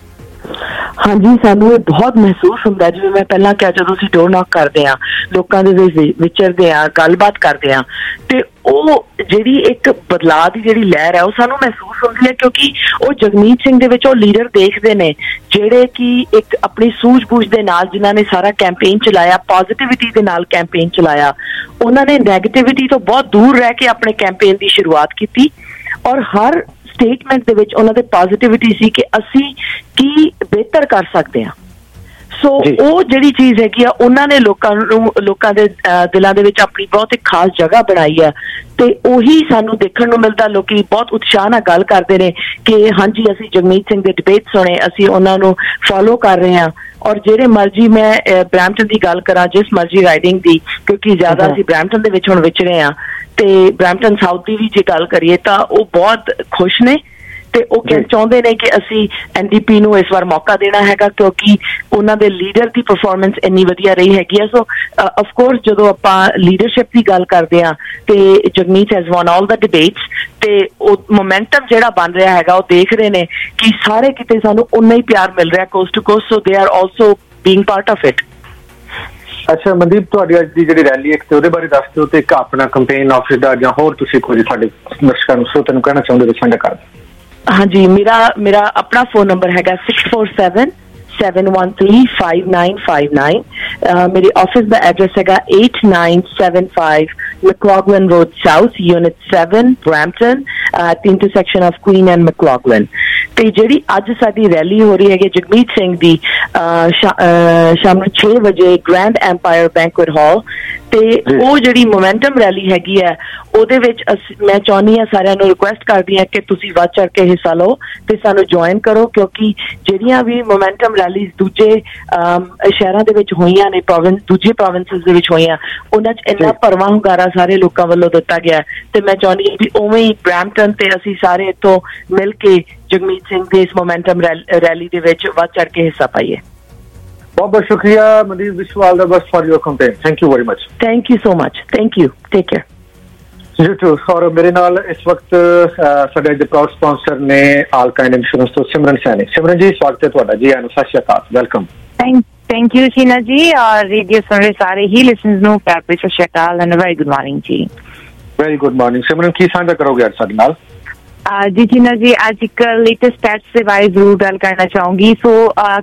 ਹਾਂਜੀ ਸਾਨੂੰ ਇਹ ਬਹੁਤ ਮਹਿਸੂਸ ਹੁੰਦਾ, ਜਿਵੇਂ ਮੈਂ ਪਹਿਲਾਂ ਕਿਹਾ ਜਦੋਂ ਅਸੀਂ ਡੋਰ ਨੌਕ ਕਰਦੇ ਹਾਂ ਲੋਕਾਂ ਦੇ ਵਿੱਚ ਵਿਚਰਦੇ ਹਾਂ ਗੱਲਬਾਤ ਕਰਦੇ ਹਾਂ ਤੇ ਉਹ ਜਿਹੜੀ ਇੱਕ ਬਦਲਾਅ ਦੀ ਜਿਹੜੀ ਲਹਿਰ ਹੈ ਉਹ ਸਾਨੂੰ ਮਹਿਸੂਸ ਹੁੰਦੀ ਹੈ ਕਿਉਂਕਿ ਉਹ ਜਗਮੀਤ ਸਿੰਘ ਦੇ ਵਿੱਚ ਉਹ ਲੀਡਰ ਦੇਖਦੇ ਨੇ ਜਿਹੜੇ ਕਿ ਇੱਕ ਆਪਣੀ ਸੂਝ-ਬੂਝ ਦੇ ਨਾਲ ਜਿਨ੍ਹਾਂ ਨੇ ਸਾਰਾ ਕੈਂਪੇਨ ਚਲਾਇਆ, ਪੋਜ਼ਿਟਿਵਿਟੀ ਦੇ ਨਾਲ ਕੈਂਪੇਨ ਚਲਾਇਆ, ਉਹਨਾਂ ਨੇ ਨੈਗੇਟਿਵਿਟੀ ਤੋਂ ਬਹੁਤ ਦੂਰ ਰਹਿ ਕੇ ਆਪਣੇ ਕੈਂਪੇਨ ਦੀ ਸ਼ੁਰੂਆਤ ਕੀਤੀ ਔਰ ਹਰ ਸਟੇਟਮੈਂਟ ਦੇ ਵਿੱਚ ਉਹਨਾਂ ਦੇ ਪੋਜ਼ਿਟਿਵਿਟੀ ਸੀ ਕਿ ਅਸੀਂ ਕੀ ਬਿਹਤਰ ਕਰ ਸਕਦੇ ਹਾਂ। ਸੋ ਉਹ ਜਿਹੜੀ ਚੀਜ਼ ਹੈਗੀ ਆ ਉਹਨਾਂ ਨੇ ਲੋਕਾਂ ਨੂੰ ਲੋਕਾਂ ਦੇ ਦਿਲਾਂ ਦੇ ਵਿੱਚ ਆਪਣੀ ਬਹੁਤ ਇੱਕ ਖਾਸ ਜਗ੍ਹਾ ਬਣਾਈ ਆ ਤੇ ਉਹੀ ਸਾਨੂੰ ਦੇਖਣ ਨੂੰ ਮਿਲਦਾ। ਲੋਕੀ ਬਹੁਤ ਉਤਸ਼ਾਹ ਨਾਲ ਗੱਲ ਕਰਦੇ ਨੇ ਕਿ ਹਾਂਜੀ ਅਸੀਂ ਜਗਮੀਤ ਸਿੰਘ ਦੇ ਡਿਬੇਟ ਸੁਣੇ, ਅਸੀਂ ਉਹਨਾਂ ਨੂੰ ਫੋਲੋ ਕਰ ਰਹੇ ਹਾਂ। ਔਰ ਜਿਹੜੇ ਮਰਜ਼ੀ ਮੈਂ ਬਰੈਂਪਟਨ ਦੀ ਗੱਲ ਕਰਾਂ, ਜਿਸ ਮਰਜ਼ੀ ਰਾਈਡਿੰਗ ਦੀ, ਕਿਉਂਕਿ ਜ਼ਿਆਦਾ ਅਸੀਂ ਬਰੈਂਪਟਨ ਦੇ ਵਿੱਚ ਹੁਣ ਵਿਚਰੇ ਹਾਂ ਤੇ ਬਰੈਂਪਟਨ ਸਾਊਥ ਦੀ ਵੀ ਜੇ ਗੱਲ ਕਰੀਏ ਤਾਂ ਉਹ ਬਹੁਤ ਖੁਸ਼ ਨੇ ਤੇ ਉਹ ਕਹਿ ਚਾਹੁੰਦੇ ਨੇ ਕਿ ਅਸੀਂ ਐਨ ਡੀ ਪੀ ਨੂੰ ਇਸ ਵਾਰ ਮੌਕਾ ਦੇਣਾ ਹੈਗਾ ਕਿਉਂਕਿ ਉਹਨਾਂ ਦੇ ਲੀਡਰ ਦੀ ਪਰਫਾਰਮੈਂਸ ਇੰਨੀ ਵਧੀਆ ਰਹੀ ਹੈਗੀ ਆ। ਸੋ ਆਫ ਕੋਰਸ ਜਦੋਂ ਆਪਾਂ ਲੀਡਰਸ਼ਿਪ ਦੀ ਗੱਲ ਕਰਦੇ ਹਾਂ ਤੇ Jagmeet has won all the debates ਤੇ ਉਹ ਮੋਮੈਂਟਮ ਜਿਹੜਾ ਬਣ ਰਿਹਾ ਹੈਗਾ ਉਹ ਦੇਖ ਰਹੇ ਨੇ ਕਿ ਸਾਰੇ ਕਿਤੇ ਸਾਨੂੰ ਉਨਾ ਹੀ ਪਿਆਰ ਮਿਲ ਰਿਹਾ cost to coast. So they are also being part of it. ਅੱਛਾ ਮਨਦੀਪ, ਤੁਹਾਡੀ ਅੱਜ ਦੀ ਜਿਹੜੀ ਰੈਲੀ ਹੈ ਤੇ ਉਹਦੇ ਬਾਰੇ ਦੱਸ ਦਿਓ ਤੇ ਇੱਕ ਆਪਣਾ ਕੰਪੇਨ ਆਫਿਸ ਦਾ ਜਾਂ ਹੋਰ ਤੁਸੀਂ ਕੁਝ ਸਾਡੇ ਦਰਸ਼ਕਾਂ ਨੂੰ ਸਰੋਤਿਆਂ ਨੂੰ ਕਹਿਣਾ ਚਾਹੁੰਦੇ ਹੋ ਸਾਂਝਾ ਕਰ ਦਿਓ। ਹਾਂਜੀ, ਮੇਰਾ ਮੇਰਾ ਆਪਣਾ ਫੋਨ ਨੰਬਰ ਹੈਗਾ six four seven seven one three five nine five nine. ਮੇਰੇ ਆਫਿਸ ਦਾ ਐਡਰੈਸ ਹੈਗਾ eight nine seven five McLaughlin Road South, Unit seven, Brampton, at the intersection of Queen and McLaughlin. ਤੇ ਜਿਹੜੀ ਅੱਜ ਸਾਡੀ rally ਹੋ ਰਹੀ ਹੈਗੀ ਜਗਮੀਤ ਸਿੰਘ ਦੀ ਸ਼ਾਮ ਨੂੰ ਛੇ ਵਜੇ ਗ੍ਰੈਂਡ ਐਮਪਾਇਰ ਬੈਂਕੁਏਟ ਹਾਲ ਤੇ ਉਹ ਜਿਹੜੀ ਮੋਮੈਂਟਮ ਰੈਲੀ ਹੈਗੀ ਹੈ ਉਹਦੇ ਵਿੱਚ ਮੈਂ ਚਾਹੁੰਦੀ ਹਾਂ ਸਾਰਿਆਂ ਨੂੰ ਰਿਕੁਐਸਟ ਕਰਦੀ ਹਾਂ ਕਿ ਤੁਸੀਂ ਵੱਧ ਚੜ ਕੇ ਹਿੱਸਾ ਲਓ ਤੇ ਸਾਨੂੰ ਜੁਆਇਨ ਕਰੋ ਕਿਉਂਕਿ ਜਿਹੜੀਆਂ ਵੀ ਮੋਮੈਂਟਮ ਰੈਲੀਜ਼ ਦੂਜੇ ਸ਼ਹਿਰਾਂ ਦੇ ਵਿੱਚ ਹੋਈਆਂ ਨੇ, ਪ੍ਰੋਵਿੰਸ ਦੂਜੇ ਪ੍ਰੋਵਿੰਸਿਸ ਦੇ ਵਿੱਚ ਹੋਈਆਂ, ਉਹਨਾਂ 'ਚ ਇੰਨਾ ਭਰਵਾਂ ਹੁੰਗਾਰਾ ਸਾਰੇ ਲੋਕਾਂ ਵੱਲੋਂ ਦਿੱਤਾ ਗਿਆ ਤੇ ਮੈਂ ਚਾਹੁੰਦੀ ਹਾਂ ਵੀ ਉਵੇਂ ਹੀ ਬਰੈਂਪਟਨ ਤੇ ਅਸੀਂ ਸਾਰੇ ਇੱਥੋਂ ਮਿਲ ਕੇ ਜਗਮੀਤ ਸਿੰਘ ਦੇ ਇਸ ਮੋਮੈਂਟਮ ਰੈਲੀ ਦੇ ਵਿੱਚ ਵੱਧ ਚੜ ਕੇ ਹਿੱਸਾ ਪਾਈਏ। ਬਹੁਤ ਬਹੁਤ ਸ਼ੁਕਰੀਆ Mandeep, wish you all the best for your campaign. Thank you very much. Thank you so much. Thank you. Take care. You too. ਔਰ ਮੇਰੇ ਨਾਲ ਇਸ ਵਕਤ ਸਾਡੇ ਦੇ ਪ੍ਰਾਊਡ ਸਪਾਂਸਰ ਨੇ ਆਲ ਕਾਈਂਡ ਇੰਸ਼ੋਰੈਂਸ ਤੋਂ ਸਿਮਰਨ ਸੈਣੀ। ਸਿਮਰਨ ਜੀ ਸਵਾਗਤ ਹੈ ਤੁਹਾਡਾ ਜੀ। ਆਨੂ ਸਤਿ ਸ਼੍ਰੀ ਅਕਾਲ, welcome. Thank thank you Sheena ji ਔਰ ਰੇਡੀਓ ਸੁਣ ਰਹੇ ਸਾਰੇ ਹੀ ਲਿਸਨਰਸ ਨੂੰ ਪਿਆਰ ਭਰੀ ਸਤਿ ਸ਼੍ਰੀ ਅਕਾਲ ਐਂਡ ਵੈਰੀ ਗੁੱਡ ਮਾਰਨਿੰਗ ਜੀ। Very good morning. ਸਿਮਰਨ ਕੀ ਸਾਂਝਾ ਕਰੋਗੇ ਅੱਜ ਸਾਡੇ ਨਾਲ? ਜੀ ਸ਼ੀਨਾ ਜੀ ਅੱਜ ਇੱਕ ਲੇਟੈਸਟ ਸਟੈਟਸ ਦੇ ਬਾਰੇ ਜ਼ਰੂਰ ਗੱਲ ਕਰਨਾ ਚਾਹੂੰਗੀ। ਸੋ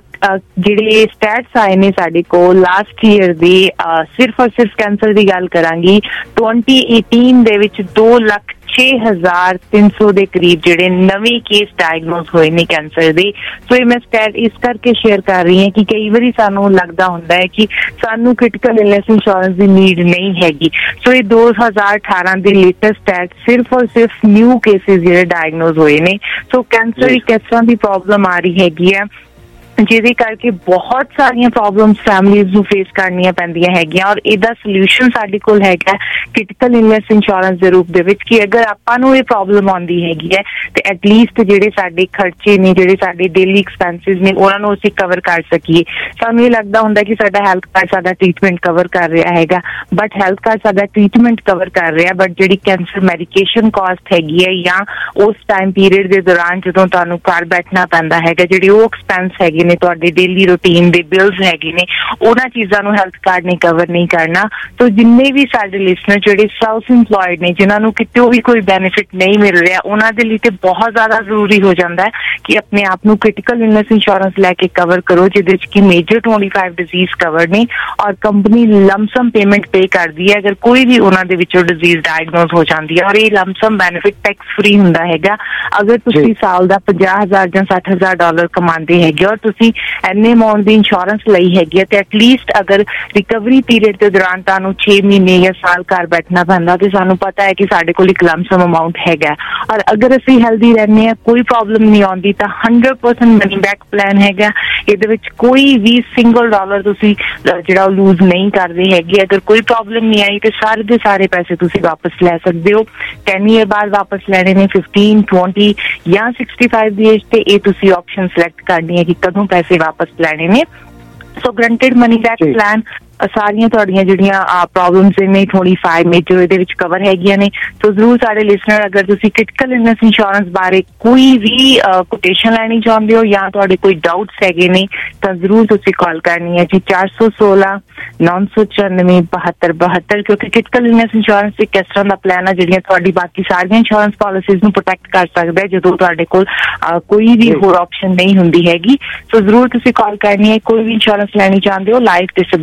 ਜਿਹੜੇ ਸਟੈਟਸ ਆਏ ਨੇ ਸਾਡੇ ਕੋਲ ਲਾਸਟ ਈਅਰ ਦੇ ਸਿਰਫ ਔਰ ਸਿਰਫ ਕੈਂਸਰ ਦੀ ਗੱਲ ਕਰਾਂਗੀ ਟਵੈਂਟੀ ਏਟੀਨ ਦੇ ਵਿੱਚ ਦੋ ਲੱਖ ਛੇ ਹਜ਼ਾਰ ਤਿੰਨ ਸੌ ਦੇ ਕਰੀਬ ਜਿਹੜੇ ਨਵੇਂ ਕੇਸ ਡਾਇਗਨੋਸ ਹੋਏ ਨੇ ਕੈਂਸਰ ਦੇ। ਸੋ ਇਹ ਮੈਂ ਸਟੈਟ ਇਸ ਕਰਕੇ ਸ਼ੇਅਰ ਕਰ ਰਹੀ ਹਾਂ ਕਿ ਕਈ ਵਾਰੀ ਸਾਨੂੰ ਲੱਗਦਾ ਹੁੰਦਾ ਹੈ ਕਿ ਸਾਨੂੰ ਕ੍ਰਿਟੀਕਲ ਇਲਨੈਸ ਇੰਸ਼ੋਰੈਂਸ ਦੀ ਨੀਡ ਨਹੀਂ ਹੈਗੀ। ਸੋ ਇਹ ਦੋ ਹਜ਼ਾਰ ਅਠਾਰਾਂ ਦੇ ਲੇਟੈਸਟ ਸਟੈਟ ਸਿਰਫ ਔਰ ਸਿਰਫ ਨਿਊ ਕੇਸਿਸ ਜਿਹੜੇ ਡਾਇਗਨੋਸ ਹੋਏ ਨੇ। ਸੋ ਕੈਂਸਰ ਇੱਕ ਇਸ ਤਰ੍ਹਾਂ ਦੀ ਪ੍ਰੋਬਲਮ ਆ ਰਹੀ ਹੈਗੀ ਹੈ ਜਿਹਦੇ ਕਰਕੇ ਬਹੁਤ ਸਾਰੀਆਂ ਪ੍ਰੋਬਲਮਸ ਫੈਮਲੀਜ਼ ਨੂੰ ਫੇਸ ਕਰਨੀਆਂ ਪੈਂਦੀਆਂ ਹੈਗੀਆਂ ਔਰ ਇਹਦਾ ਸੋਲਿਊਸ਼ਨ ਸਾਡੇ ਕੋਲ ਹੈਗਾ ਕ੍ਰਿਟੀਕਲ ਇਲਨੈਸ ਇੰਸ਼ੋਰੈਂਸ ਦੇ ਰੂਪ ਦੇ ਵਿੱਚ ਕਿ ਅਗਰ ਆਪਾਂ ਨੂੰ ਇਹ ਪ੍ਰੋਬਲਮ ਆਉਂਦੀ ਹੈਗੀ ਹੈ ਤੇ ਐਟਲੀਸਟ ਜਿਹੜੇ ਸਾਡੇ ਖਰਚੇ ਨੇ, ਜਿਹੜੇ ਸਾਡੇ ਡੇਲੀ ਐਕਸਪੈਂਸਿਸ ਨੇ, ਉਹਨਾਂ ਨੂੰ ਅਸੀਂ ਕਵਰ ਕਰ ਸਕੀਏ। ਸਾਨੂੰ ਇਹ ਲੱਗਦਾ ਹੁੰਦਾ ਕਿ ਸਾਡਾ ਹੈਲਥ ਕਾਰਡ ਸਾਡਾ ਟ੍ਰੀਟਮੈਂਟ ਕਵਰ ਕਰ ਰਿਹਾ ਹੈਗਾ, ਬਟ ਹੈਲਥ ਕਾਰਡ ਸਾਡਾ ਟ੍ਰੀਟਮੈਂਟ ਕਵਰ ਕਰ ਰਿਹਾ ਬਟ ਜਿਹੜੀ ਕੈਂਸਰ ਮੈਡੀਕੇਸ਼ਨ ਕਾਸਟ ਹੈਗੀ ਹੈ ਜਾਂ ਉਸ ਟਾਈਮ ਪੀਰੀਅਡ ਦੇ ਦੌਰਾਨ ਜਦੋਂ ਤੁਹਾਨੂੰ ਘਰ ਬੈਠਣਾ ਪੈਂਦਾ ਹੈਗਾ, ਜਿਹੜੀ ਉਹ ਐਕਸਪੈਂਸ ਹੈਗੇ ਨੇ ਤੁਹਾਡੇ ਡੇਲੀ ਰੂਟੀਨ ਦੇ ਬਿਲਸ ਹੈਗੇ ਨੇ, ਉਹਨਾਂ ਚੀਜ਼ਾਂ ਨੂੰ ਹੈਲਥ ਕਾਰਡ ਨੇ ਕਵਰ ਨਹੀਂ ਕਰਨਾ। ਸੋ ਜਿੰਨੇ ਵੀ ਸਾਡੇ ਲਿਸਨਰ ਜਿਹੜੇ ਸੈਲਫ ਇੰਪਲੋਇਡ ਨੇ, ਜਿਨ੍ਹਾਂ ਨੂੰ ਕਿਤੋਂ ਵੀ ਕੋਈ ਬੈਨੀਫਿਟ ਨਹੀਂ ਮਿਲ ਰਿਹਾ, ਉਹਨਾਂ ਦੇ ਲਈ ਤੇ ਬਹੁਤ ਜ਼ਿਆਦਾ ਜ਼ਰੂਰੀ ਹੋ ਜਾਂਦਾ ਹੈ ਕਿ ਆਪਣੇ ਆਪ ਨੂੰ ਕ੍ਰਿਟੀਕਲ ਇਲਨੈਸ ਇੰਸ਼ੋਰੈਂਸ ਲੈ ਕੇ ਕਵਰ ਕਰੋ ਜਿਹਦੇ ਵਿੱਚ ਕਿ major twenty five disease cover ਨੇ ਔਰ ਕੰਪਨੀ ਲਮਸਮ ਪੇਮੈਂਟ ਪੇ ਕਰਦੀ ਹੈ ਅਗਰ ਕੋਈ ਵੀ ਉਹਨਾਂ ਦੇ ਵਿੱਚੋਂ ਡਿਜ਼ੀਜ਼ ਡਾਇਗਨੋਸ ਹੋ ਜਾਂਦੀ ਹੈ ਔਰ ਇਹ ਲਮਸਮ ਬੈਨੀਫਿਟ ਟੈਕਸ ਫ੍ਰੀ ਹੁੰਦਾ ਹੈਗਾ। ਅਗਰ ਤੁਸੀਂ ਸਾਲ ਦਾ ਪੰਜਾਹ ਹਜ਼ਾਰ ਜਾਂ ਸੱਠ ਹਜ਼ਾਰ ਡਾਲਰ ਕਮਾਉਂਦੇ ਹੈਗੇ ਔਰ ਤੁਸੀਂ ਇੰਨੇ ਅਮਾਊਂਟ ਦੀ ਇੰਸ਼ੋਰੈਂਸ ਲਈ ਹੈਗੀ ਹੈ ਤੇ ਐਟਲੀਸਟ ਅਗਰ ਰਿਕਵਰੀ ਪੀਰੀਅਡ ਦੇ ਦੌਰਾਨ ਤੁਹਾਨੂੰ ਛੇ ਮਹੀਨੇ ਜਾਂ ਸਾਲ ਘਰ ਬੈਠਣਾ ਪੈਂਦਾ ਤੇ ਸਾਨੂੰ ਪਤਾ ਹੈ ਕਿ ਸਾਡੇ ਕੋਲ ਇੱਕ ਲਮਸਮ ਅਮਾਊਂਟ ਹੈਗਾ ਔਰ ਅਗਰ ਅਸੀਂ ਹੈਲਦੀ ਰਹਿੰਦੇ ਹਾਂ, ਕੋਈ ਪ੍ਰੋਬਲਮ ਨਹੀਂ ਆਉਂਦੀ ਤਾਂ hundred percent money back plan ਹੈਗਾ। ਇਹਦੇ ਵਿੱਚ ਕੋਈ ਵੀ ਸਿੰਗਲ ਡਾਲਰ ਤੁਸੀਂ ਜਿਹੜਾ ਲੂਜ਼ ਨਹੀਂ ਕਰਦੇ ਹੈਗੇ। ਅਗਰ ਕੋਈ ਪ੍ਰੋਬਲਮ ਨਹੀਂ ਆਈ ਤੇ ਸਾਰੇ ਦੇ ਸਾਰੇ ਪੈਸੇ ਤੁਸੀਂ ਵਾਪਸ ਲੈ ਸਕਦੇ ਹੋ। ਟੈਨ ਈਅਰ ਬਾਅਦ ਵਾਪਸ ਲੈਣੇ ਨੇ, ਫਿਫਟੀਨ, ਟਵੈਂਟੀ ਜਾਂ ਸਿਕਸਟੀ ਫਾਈਵ ਦੀ ਏਜ ਤੇ ਇਹ ਤੁਸੀਂ ਆਪਸ਼ਨ ਸਿਲੈਕਟ ਕਰਨੀ ਹੈ ਕਿ ਕਦੋਂ ਪੈਸੇ ਵਾਪਸ ਲੈਣੇ ਨੇ। So guaranteed money back plan ਸਾਰੀਆਂ ਤੁਹਾਡੀਆਂ ਜਿਹੜੀਆਂ ਪ੍ਰੋਬਲਮਸ ਨੇ ਟਵੈਂਟੀ ਫਾਈਵ ਮੇਜਰ ਇਹਦੇ ਵਿੱਚ ਕਵਰ ਹੈਗੀਆਂ ਨੇ। ਸੋ ਜ਼ਰੂਰ ਸਾਡੇ ਲਿਸਨਰ ਅਗਰ ਤੁਸੀਂ ਕ੍ਰਿਟੀਕਲ ਇਲਨੈਸ ਇੰਸ਼ੋਰੈਂਸ ਬਾਰੇ ਕੋਈ ਵੀ ਕੋਟੇਸ਼ਨ ਲੈਣੀ ਚਾਹੁੰਦੇ ਹੋ ਜਾਂ ਤੁਹਾਡੇ ਕੋਈ ਡਾਊਟਸ ਹੈਗੇ ਨੇ ਤਾਂ ਜ਼ਰੂਰ ਤੁਸੀਂ ਕਾਲ ਕਰਨੀ ਹੈ ਜੀ ਚਾਰ ਸੌ ਸੋਲਾਂ ਨੌ ਸੌ ਚੁਰਾਨਵੇਂ ਬਹੱਤਰ ਬਹੱਤਰ ਕਿਉਂਕਿ ਕ੍ਰਿਟੀਕਲ ਇਲਨੈਸ ਇੰਸ਼ੋਰੈਂਸ ਇੱਕ ਇਸ ਤਰ੍ਹਾਂ ਦਾ ਪਲਾਨ ਹੈ ਜਿਹੜੀਆਂ ਤੁਹਾਡੀ ਬਾਕੀ ਸਾਰੀਆਂ ਇੰਸ਼ੋਰੈਂਸ ਪਾਲਿਸੀਜ਼ ਨੂੰ ਪ੍ਰੋਟੈਕਟ ਕਰ ਸਕਦਾ ਹੈ ਜਦੋਂ ਤੁਹਾਡੇ ਕੋਲ ਕੋਈ ਵੀ ਹੋਰ ਆਪਸ਼ਨ ਨਹੀਂ ਹੁੰਦੀ ਹੈਗੀ। ਸੋ ਜ਼ਰੂਰ ਤੁਸੀਂ ਕਾਲ ਕਰਨੀ ਹੈ। ਕੋਈ ਵੀ ਇੰਸ਼ੋਰੈਂਸ ਲੈਣੀ ਚਾਹੁੰਦੇ ਹੋ, life, disability,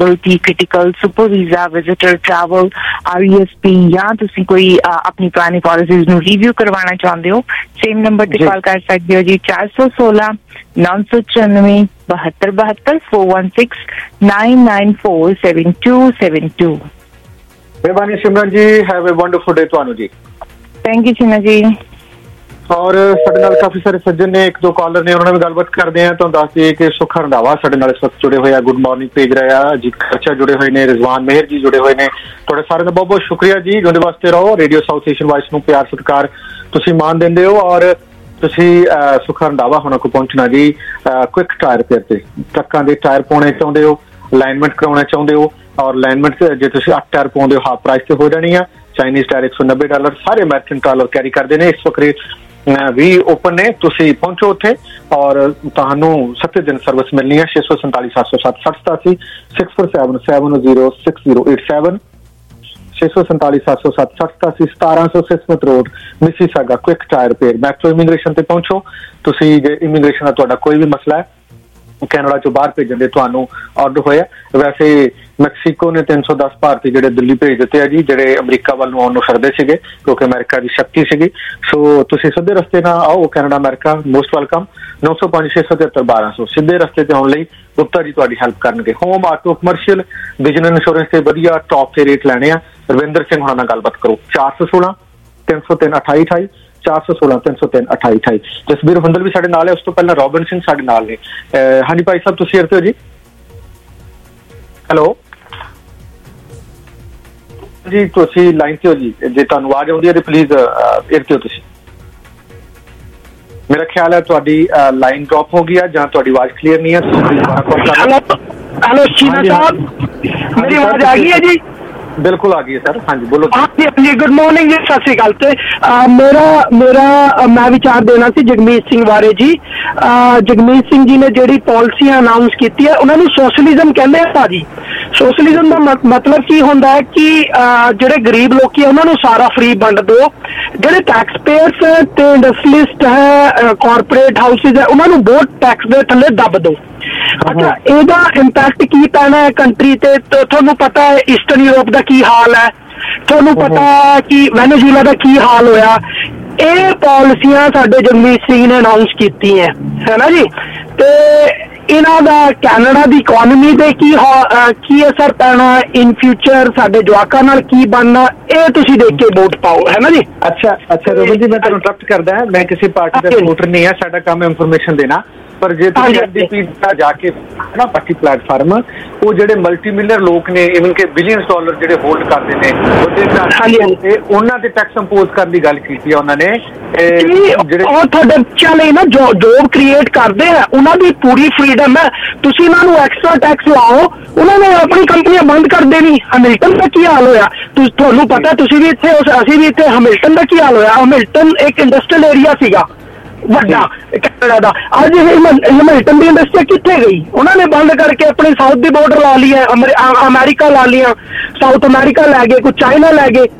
critical super visa visitor travel R E S P ਜਾਂ ਤੁਸੀਂ ਕੋਈ ਆਪਣੀ ਪੁਰਾਣੀ ਪਾਲਿਸੀਜ਼ ਨੂੰ ਰਿਵਿਊ ਕਰਵਾਉਣਾ ਚਾਹੁੰਦੇ ਹੋ ਸੇਮ ਨੰਬਰ ਤੇ ਕਾਲ ਕਰ ਸਕਦੇ ਹੋ ਜੀ ਚਾਰ ਸੌ ਸੋਲਾਂ ਨੌ ਸੌ ਚੁਰਾਨਵੇਂ ਬਹੱਤਰ ਬਹੱਤਰ four one six nine nine four seven two seven two। ਮਿਹਰਬਾਨੀ ਸਿਮਰਨ ਜੀ, ਹੈਵ ਅ ਵੰਡਰਫੁਲ ਡੇ ਤੁਹਾਨੂੰ ਜੀ। ਥੈਂਕ ਯੂ ਸਿਮਰਨ ਜੀ। ਔਰ ਸਾਡੇ ਨਾਲ ਕਾਫੀ ਸਾਰੇ ਸੱਜਣ ਨੇ, ਇੱਕ ਦੋ ਕਾਲਰ ਨੇ, ਉਹਨਾਂ ਨਾਲ ਵੀ ਗੱਲਬਾਤ ਕਰਦੇ ਆ। ਤੁਹਾਨੂੰ ਦੱਸ ਦਈਏ ਕਿ ਸੁਖ ਰੰਧਾਵਾ ਸਾਡੇ ਨਾਲ ਇਸ ਵਕਤ ਜੁੜੇ ਹੋਏ ਆ, ਗੁੱਡ ਮਾਰਨਿੰਗ ਭੇਜ ਰਹੇ ਆ, ਅਜੀਤ ਖਰਚਾ ਜੁੜੇ ਹੋਏ ਨੇ, ਰਿਜ਼ਵਾਨ ਮੇਹਰ ਜੀ ਜੁੜੇ ਹੋਏ ਨੇ। ਤੁਹਾਡੇ ਸਾਰਿਆਂ ਦਾ ਬਹੁਤ ਬਹੁਤ ਸ਼ੁਕਰੀਆ ਜੀ, ਜਿਹਦੇ ਵਾਸਤੇ ਰਹੋ। ਰੇਡੀਓ ਸਾਊਥ ਏਸ਼ੀਅਨ ਵਾਇਸ ਨੂੰ ਪਿਆਰ ਸਤਿਕਾਰ ਤੁਸੀਂ ਮਾਣ ਦਿੰਦੇ ਹੋ। ਔਰ ਤੁਸੀਂ ਸੁਖ ਰੰਧਾਵਾ ਹੋਣਾ ਕੋਲ ਪਹੁੰਚਣਾ ਜੀ ਕੁਇਕ ਟਾਇਰ ਰਿਪੇਅਰ ਤੇ। ਟਰੱਕਾਂ ਦੇ ਟਾਇਰ ਪਾਉਣੇ ਚਾਹੁੰਦੇ ਹੋ, ਅਲਾਈਨਮੈਂਟ ਕਰਾਉਣਾ ਚਾਹੁੰਦੇ ਹੋ, ਔਰ ਅਲਾਈਨਮੈਂਟ ਜੇ ਤੁਸੀਂ ਅੱਠ ਟਾਇਰ ਪਾਉਂਦੇ ਹੋ ਹਾਫ ਪ੍ਰਾਈਸ ਤੇ ਹੋ ਜਾਣੀ ਆ। ਚਾਈਨੀਜ਼ ਟਾਇਰ ਇੱਕ ਸੌ ਨੱਬੇ ਡਾਲਰ, ਸਾਰੇ ਅਮਰੀਕਨ ਟਾਇਰ ਕੈਰੀ ਕਰਦੇ ਨੇ। ਇਸ ਵਕਤ ਵੀ ਓਪਨ ਨੇ, ਤੁਸੀਂ ਪਹੁੰਚੋ ਉੱਥੇ ਔਰ ਤੁਹਾਨੂੰ ਸੱਤ ਦਿਨ ਸਰਵਿਸ ਮਿਲਣੀ ਹੈ। ਛੇ ਸੌ ਸੰਤਾਲੀ ਸੱਤ ਸੌ ਸੱਤ ਸੱਠ ਸਤਾਸੀ six four seven seven zero six zero eight seven ਛੇ ਸੌ ਸੰਤਾਲੀ ਸੱਤ ਸੌ ਸੱਤ ਸੱਠ ਸਤਾਸੀ ਸਤਾਰਾਂ ਸੌ Sismet road Mississauga quick tire repair. Metro immigration ਤੇ ਪਹੁੰਚੋ ਤੁਸੀਂ। ਜੇ ਇਮੀਗ੍ਰੇਸ਼ਨ ਦਾ ਤੁਹਾਡਾ ਕੋਈ ਵੀ ਮਸਲਾ ਹੈ, ਕੈਨੇਡਾ ਚੋਂ ਬਾਹਰ ਭੇਜਣ ਦੇ ਤੁਹਾਨੂੰ ਆਰਡਰ ਹੋਇਆ। ਵੈਸੇ ਮੈਕਸੀਕੋ ਨੇ ਤਿੰਨ ਸੌ ਦਸ ਭਾਰਤੀ ਜਿਹੜੇ ਦਿੱਲੀ ਭੇਜ ਦਿੱਤੇ ਆ ਜੀ, ਜਿਹੜੇ ਅਮਰੀਕਾ ਵੱਲ ਨੂੰ ਆਉਣ ਨੂੰ ਫਿਰਦੇ ਸੀਗੇ ਕਿਉਂਕਿ ਅਮਰੀਕਾ ਦੀ ਸ਼ਕਤੀ ਸੀਗੀ। ਸੋ ਤੁਸੀਂ ਸਿੱਧੇ ਰਸਤੇ ਨਾਲ ਆਓ ਕੈਨੇਡਾ ਅਮਰੀਕਾ, ਮੋਸਟ ਵੈਲਕਮ। ਨੌ ਸੌ ਪੰਜ ਛੇ ਸੌ ਤਿਹੱਤਰ ਬਾਰਾਂ ਸੌ ਸਿੱਧੇ ਰਸਤੇ ਤੇ ਆਉਣ ਲਈ ਗੁਪਤਾ ਜੀ ਤੁਹਾਡੀ ਹੈਲਪ ਕਰਨਗੇ। Home, auto, commercial, business insurance ਤੇ ਵਧੀਆ ਟੌਪ ਤੇ ਰੇਟ ਲੈਣੇ ਆ। ਰਵਿੰਦਰ ਸਿੰਘ ਹੋਣਾ ਨਾਲ ਗੱਲਬਾਤ ਕਰੋ ਚਾਰ ਸੌ ਸੋਲਾਂ ਤਿੰਨ ਸੌ ਤਿੰਨ ਅਠਾਈ ਅਠਾਈ ਚਾਰ ਸੌ ਸੋਲਾਂ ਤਿੰਨ ਸੌ ਤਿੰਨ ਅਠਾਈ ਅਠਾਈ। ਜਸਬੀਰ ਹੁੰਦਲ ਵੀ ਸਾਡੇ ਨਾਲ ਹੈ, ਉਸ ਤੋਂ ਪਹਿਲਾਂ ਰੋਬਿਨ ਸਿੰਘ ਸਾਡੇ ਨਾਲ ਨੇ। ਹਾਂਜੀ ਭਾਈ ਸਾਹਿਬ, ਤੁਸੀਂ ਇੱਥੇ ਹੋ ਜੀ? ਹੈਲੋ ਜੀ, ਤੁਸੀਂ ਲਾਈਨ ਤੇ ਹੋ ਜੀ? ਜੇ ਤੁਹਾਨੂੰ ਆਵਾਜ਼ ਆਉਂਦੀ ਹੈ ਤੇ ਪਲੀਜ਼ ਇੱਥੇ ਹੋ ਤੁਸੀਂ। ਮੇਰਾ ਖਿਆਲ ਹੈ ਤੁਹਾਡੀ ਲਾਈਨ ਡ੍ਰੌਪ ਹੋ ਗਈ ਹੈ ਜਾਂ ਤੁਹਾਡੀ ਆਵਾਜ਼ ਕਲੀਅਰ ਨਹੀਂ ਹੈ। ਹੈਲੋ ਸ਼ੀਨਾ ਸਾਹਿਬ, ਮੇਰੀ ਆਵਾਜ਼ ਆ ਗਈ ਹੈ ਜੀ? ਬਿਲਕੁਲ ਆ ਗਈ ਹੈ ਸਰ। ਹਾਂਜੀ ਬੋਲੋ ਜੀ। ਗੁੱਡ ਮਾਰਨਿੰਗ ਜੀ, ਸਤਿ ਸ੍ਰੀ ਅਕਾਲ। ਤੇ ਮੇਰਾ ਮੇਰਾ ਮੈਂ ਵਿਚਾਰ ਦੇਣਾ ਸੀ ਜਗਮੀਤ ਸਿੰਘ ਬਾਰੇ ਜੀ। ਜਗਮੀਤ ਸਿੰਘ ਜੀ ਨੇ ਜਿਹੜੀ ਪਾਲਿਸੀ ਅਨਾਉਂਸ ਕੀਤੀ ਹੈ ਉਹਨਾਂ ਨੂੰ ਸੋਸ਼ਲਿਜ਼ਮ ਕਹਿੰਦੇ ਆ ਭਾਜੀ। ਸੋਸ਼ਲਿਜ਼ਮ ਦਾ ਮਤਲਬ ਕੀ ਹੁੰਦਾ ਹੈ ਕਿ ਜਿਹੜੇ ਗਰੀਬ ਲੋਕੀ ਆ ਉਹਨਾਂ ਨੂੰ ਸਾਰਾ ਫ੍ਰੀ ਵੰਡ ਦਿਓ, ਜਿਹੜੇ ਟੈਕਸ ਪੇਅਰਸ ਤੇ ਇੰਡਸਟਰੀਲਿਸਟ ਹੈ, ਕਾਰਪੋਰੇਟ ਹਾਊਸਿਸ ਹੈ, ਉਹਨਾਂ ਨੂੰ ਬਹੁਤ ਟੈਕਸ ਦੇ ਥੱਲੇ ਦੱਬ ਦਿਓ। ਅੱਛਾ, ਇਹਦਾ ਇੰਪੈਕਟ ਕੀ ਪੈਣਾ ਹੈ ਕੰਟਰੀ ਤੇ? ਤੁਹਾਨੂੰ ਪਤਾ ਹੈ ਈਸਟਰਨ ਯੂਰਪ ਦਾ ਕੀ ਹਾਲ ਹੈ, ਤੁਹਾਨੂੰ ਪਤਾ ਹੈ ਕਿ ਵੈਨੇਜ਼ੁਏਲਾ ਦਾ ਕੀ ਹਾਲ ਹੋਇਆ। ਇਹ ਪਾਲਿਸੀਆਂ ਸਾਡੇ ਜਗਮੀਤ ਸਿੰਘ ਨੇ ਅਨਾਉਂਸ ਕੀਤੀਆਂ ਹੈ ਨਾ ਜੀ। ਤੇ ਇਹਨਾਂ ਦਾ ਕੈਨੇਡਾ ਦੀ ਇਕੋਨਮੀ ਤੇ ਕੀ ਕੀ ਅਸਰ ਪੈਣਾ, ਇਨ ਫਿਊਚਰ ਸਾਡੇ ਜਵਾਕਾਂ ਨਾਲ ਕੀ ਬਣਨਾ, ਇਹ ਤੁਸੀਂ ਦੇਖ ਕੇ ਵੋਟ ਪਾਓ ਹੈ ਨਾ ਜੀ। ਅੱਛਾ ਅੱਛਾ ਰੋਬਨ ਜੀ, ਮੈਂ ਤੁਹਾਨੂੰ ਇੰਟਰਪਟ ਕਰਦਾ ਹਾਂ। ਮੈਂ ਕਿਸੇ ਪਾਰਟੀ ਦਾ ਸਪੋਰਟਰ ਨਹੀਂ ਹੈ, ਸਾਡਾ ਕੰਮ ਇਨਫੋਰਮੇਸ਼ਨ ਦੇਣਾ। ਪਰ ਜੇ ਤੁਸੀਂ ਐਨ ਡੀ ਪੀ ਦਾ ਜਾ ਕੇ ਨਾ ਪਾਰਟੀ ਪਲੇਟਫਾਰਮ, ਉਹ ਜਿਹੜੇ ਮਲਟੀ ਮਿਲੀਅਨਰ ਲੋਕ ਨੇ, ਇਵਨ ਕਿ ਬਿਲੀਅਨਸ ਡਾਲਰ ਜਿਹੜੇ ਹੋਲਡ ਕਰਦੇ ਨੇ, ਉਹਦੇ ਉਹਨਾਂ ਤੇ ਟੈਕਸ ਇੰਪੋਜ਼ ਕਰਨ ਦੀ ਗੱਲ ਕੀਤੀ ਹੈ ਉਹਨਾਂ ਨੇ। ਜਿਹੜੇ ਉਹ ਤੁਹਾਡੇ ਬੱਚਿਆਂ ਲਈ ਨਾ ਜੋ ਜੋਬ ਕ੍ਰੀਏਟ ਕਰਦੇ ਆ, ਉਹਨਾਂ ਦੀ ਪੂਰੀ ਫਰੀਡਮ ਹੈ। ਤੁਸੀਂ ਇਹਨਾਂ ਨੂੰ ਐਕਸਟਰਾ ਟੈਕਸ ਲਾਓ, ਉਹਨਾਂ ਨੇ ਆਪਣੀ ਕੰਪਨੀਆਂ ਬੰਦ ਕਰ ਦੇਣੀ। ਹੈਮਿਲਟਨ ਦਾ ਕੀ ਹਾਲ ਹੋਇਆ ਤੁਹਾਨੂੰ ਪਤਾ, ਤੁਸੀਂ ਵੀ ਇੱਥੇ, ਅਸੀਂ ਵੀ ਇੱਥੇ। ਹੈਮਿਲਟਨ ਦਾ ਕੀ ਹਾਲ ਹੋਇਆ? ਹੈਮਿਲਟਨ ਇੱਕ ਇੰਡਸਟਰੀਅਲ ਏਰੀਆ ਸੀਗਾ ਵੱਡਾ ਕੈਨੇਡਾ ਦਾ। ਅੱਜ ਹੈਮਿਲਟਨ ਦੀ ਇੰਡਸਟਰੀ ਕਿੱਥੇ ਗਈ? ਉਹਨਾਂ ਨੇ ਬੰਦ ਕਰਕੇ ਆਪਣੇ ਸਾਊਥ ਦੀ ਬਾਰਡਰ ਲਾ ਲਈ ਹੈ, ਅਮਰੀਕਾ ਲਾ ਲਿਆ, ਸਾਊਥ ਅਮਰੀਕਾ ਲੈ ਗਏ, ਕੁਝ ਚਾਈਨਾ ਲੈ ਗਏ।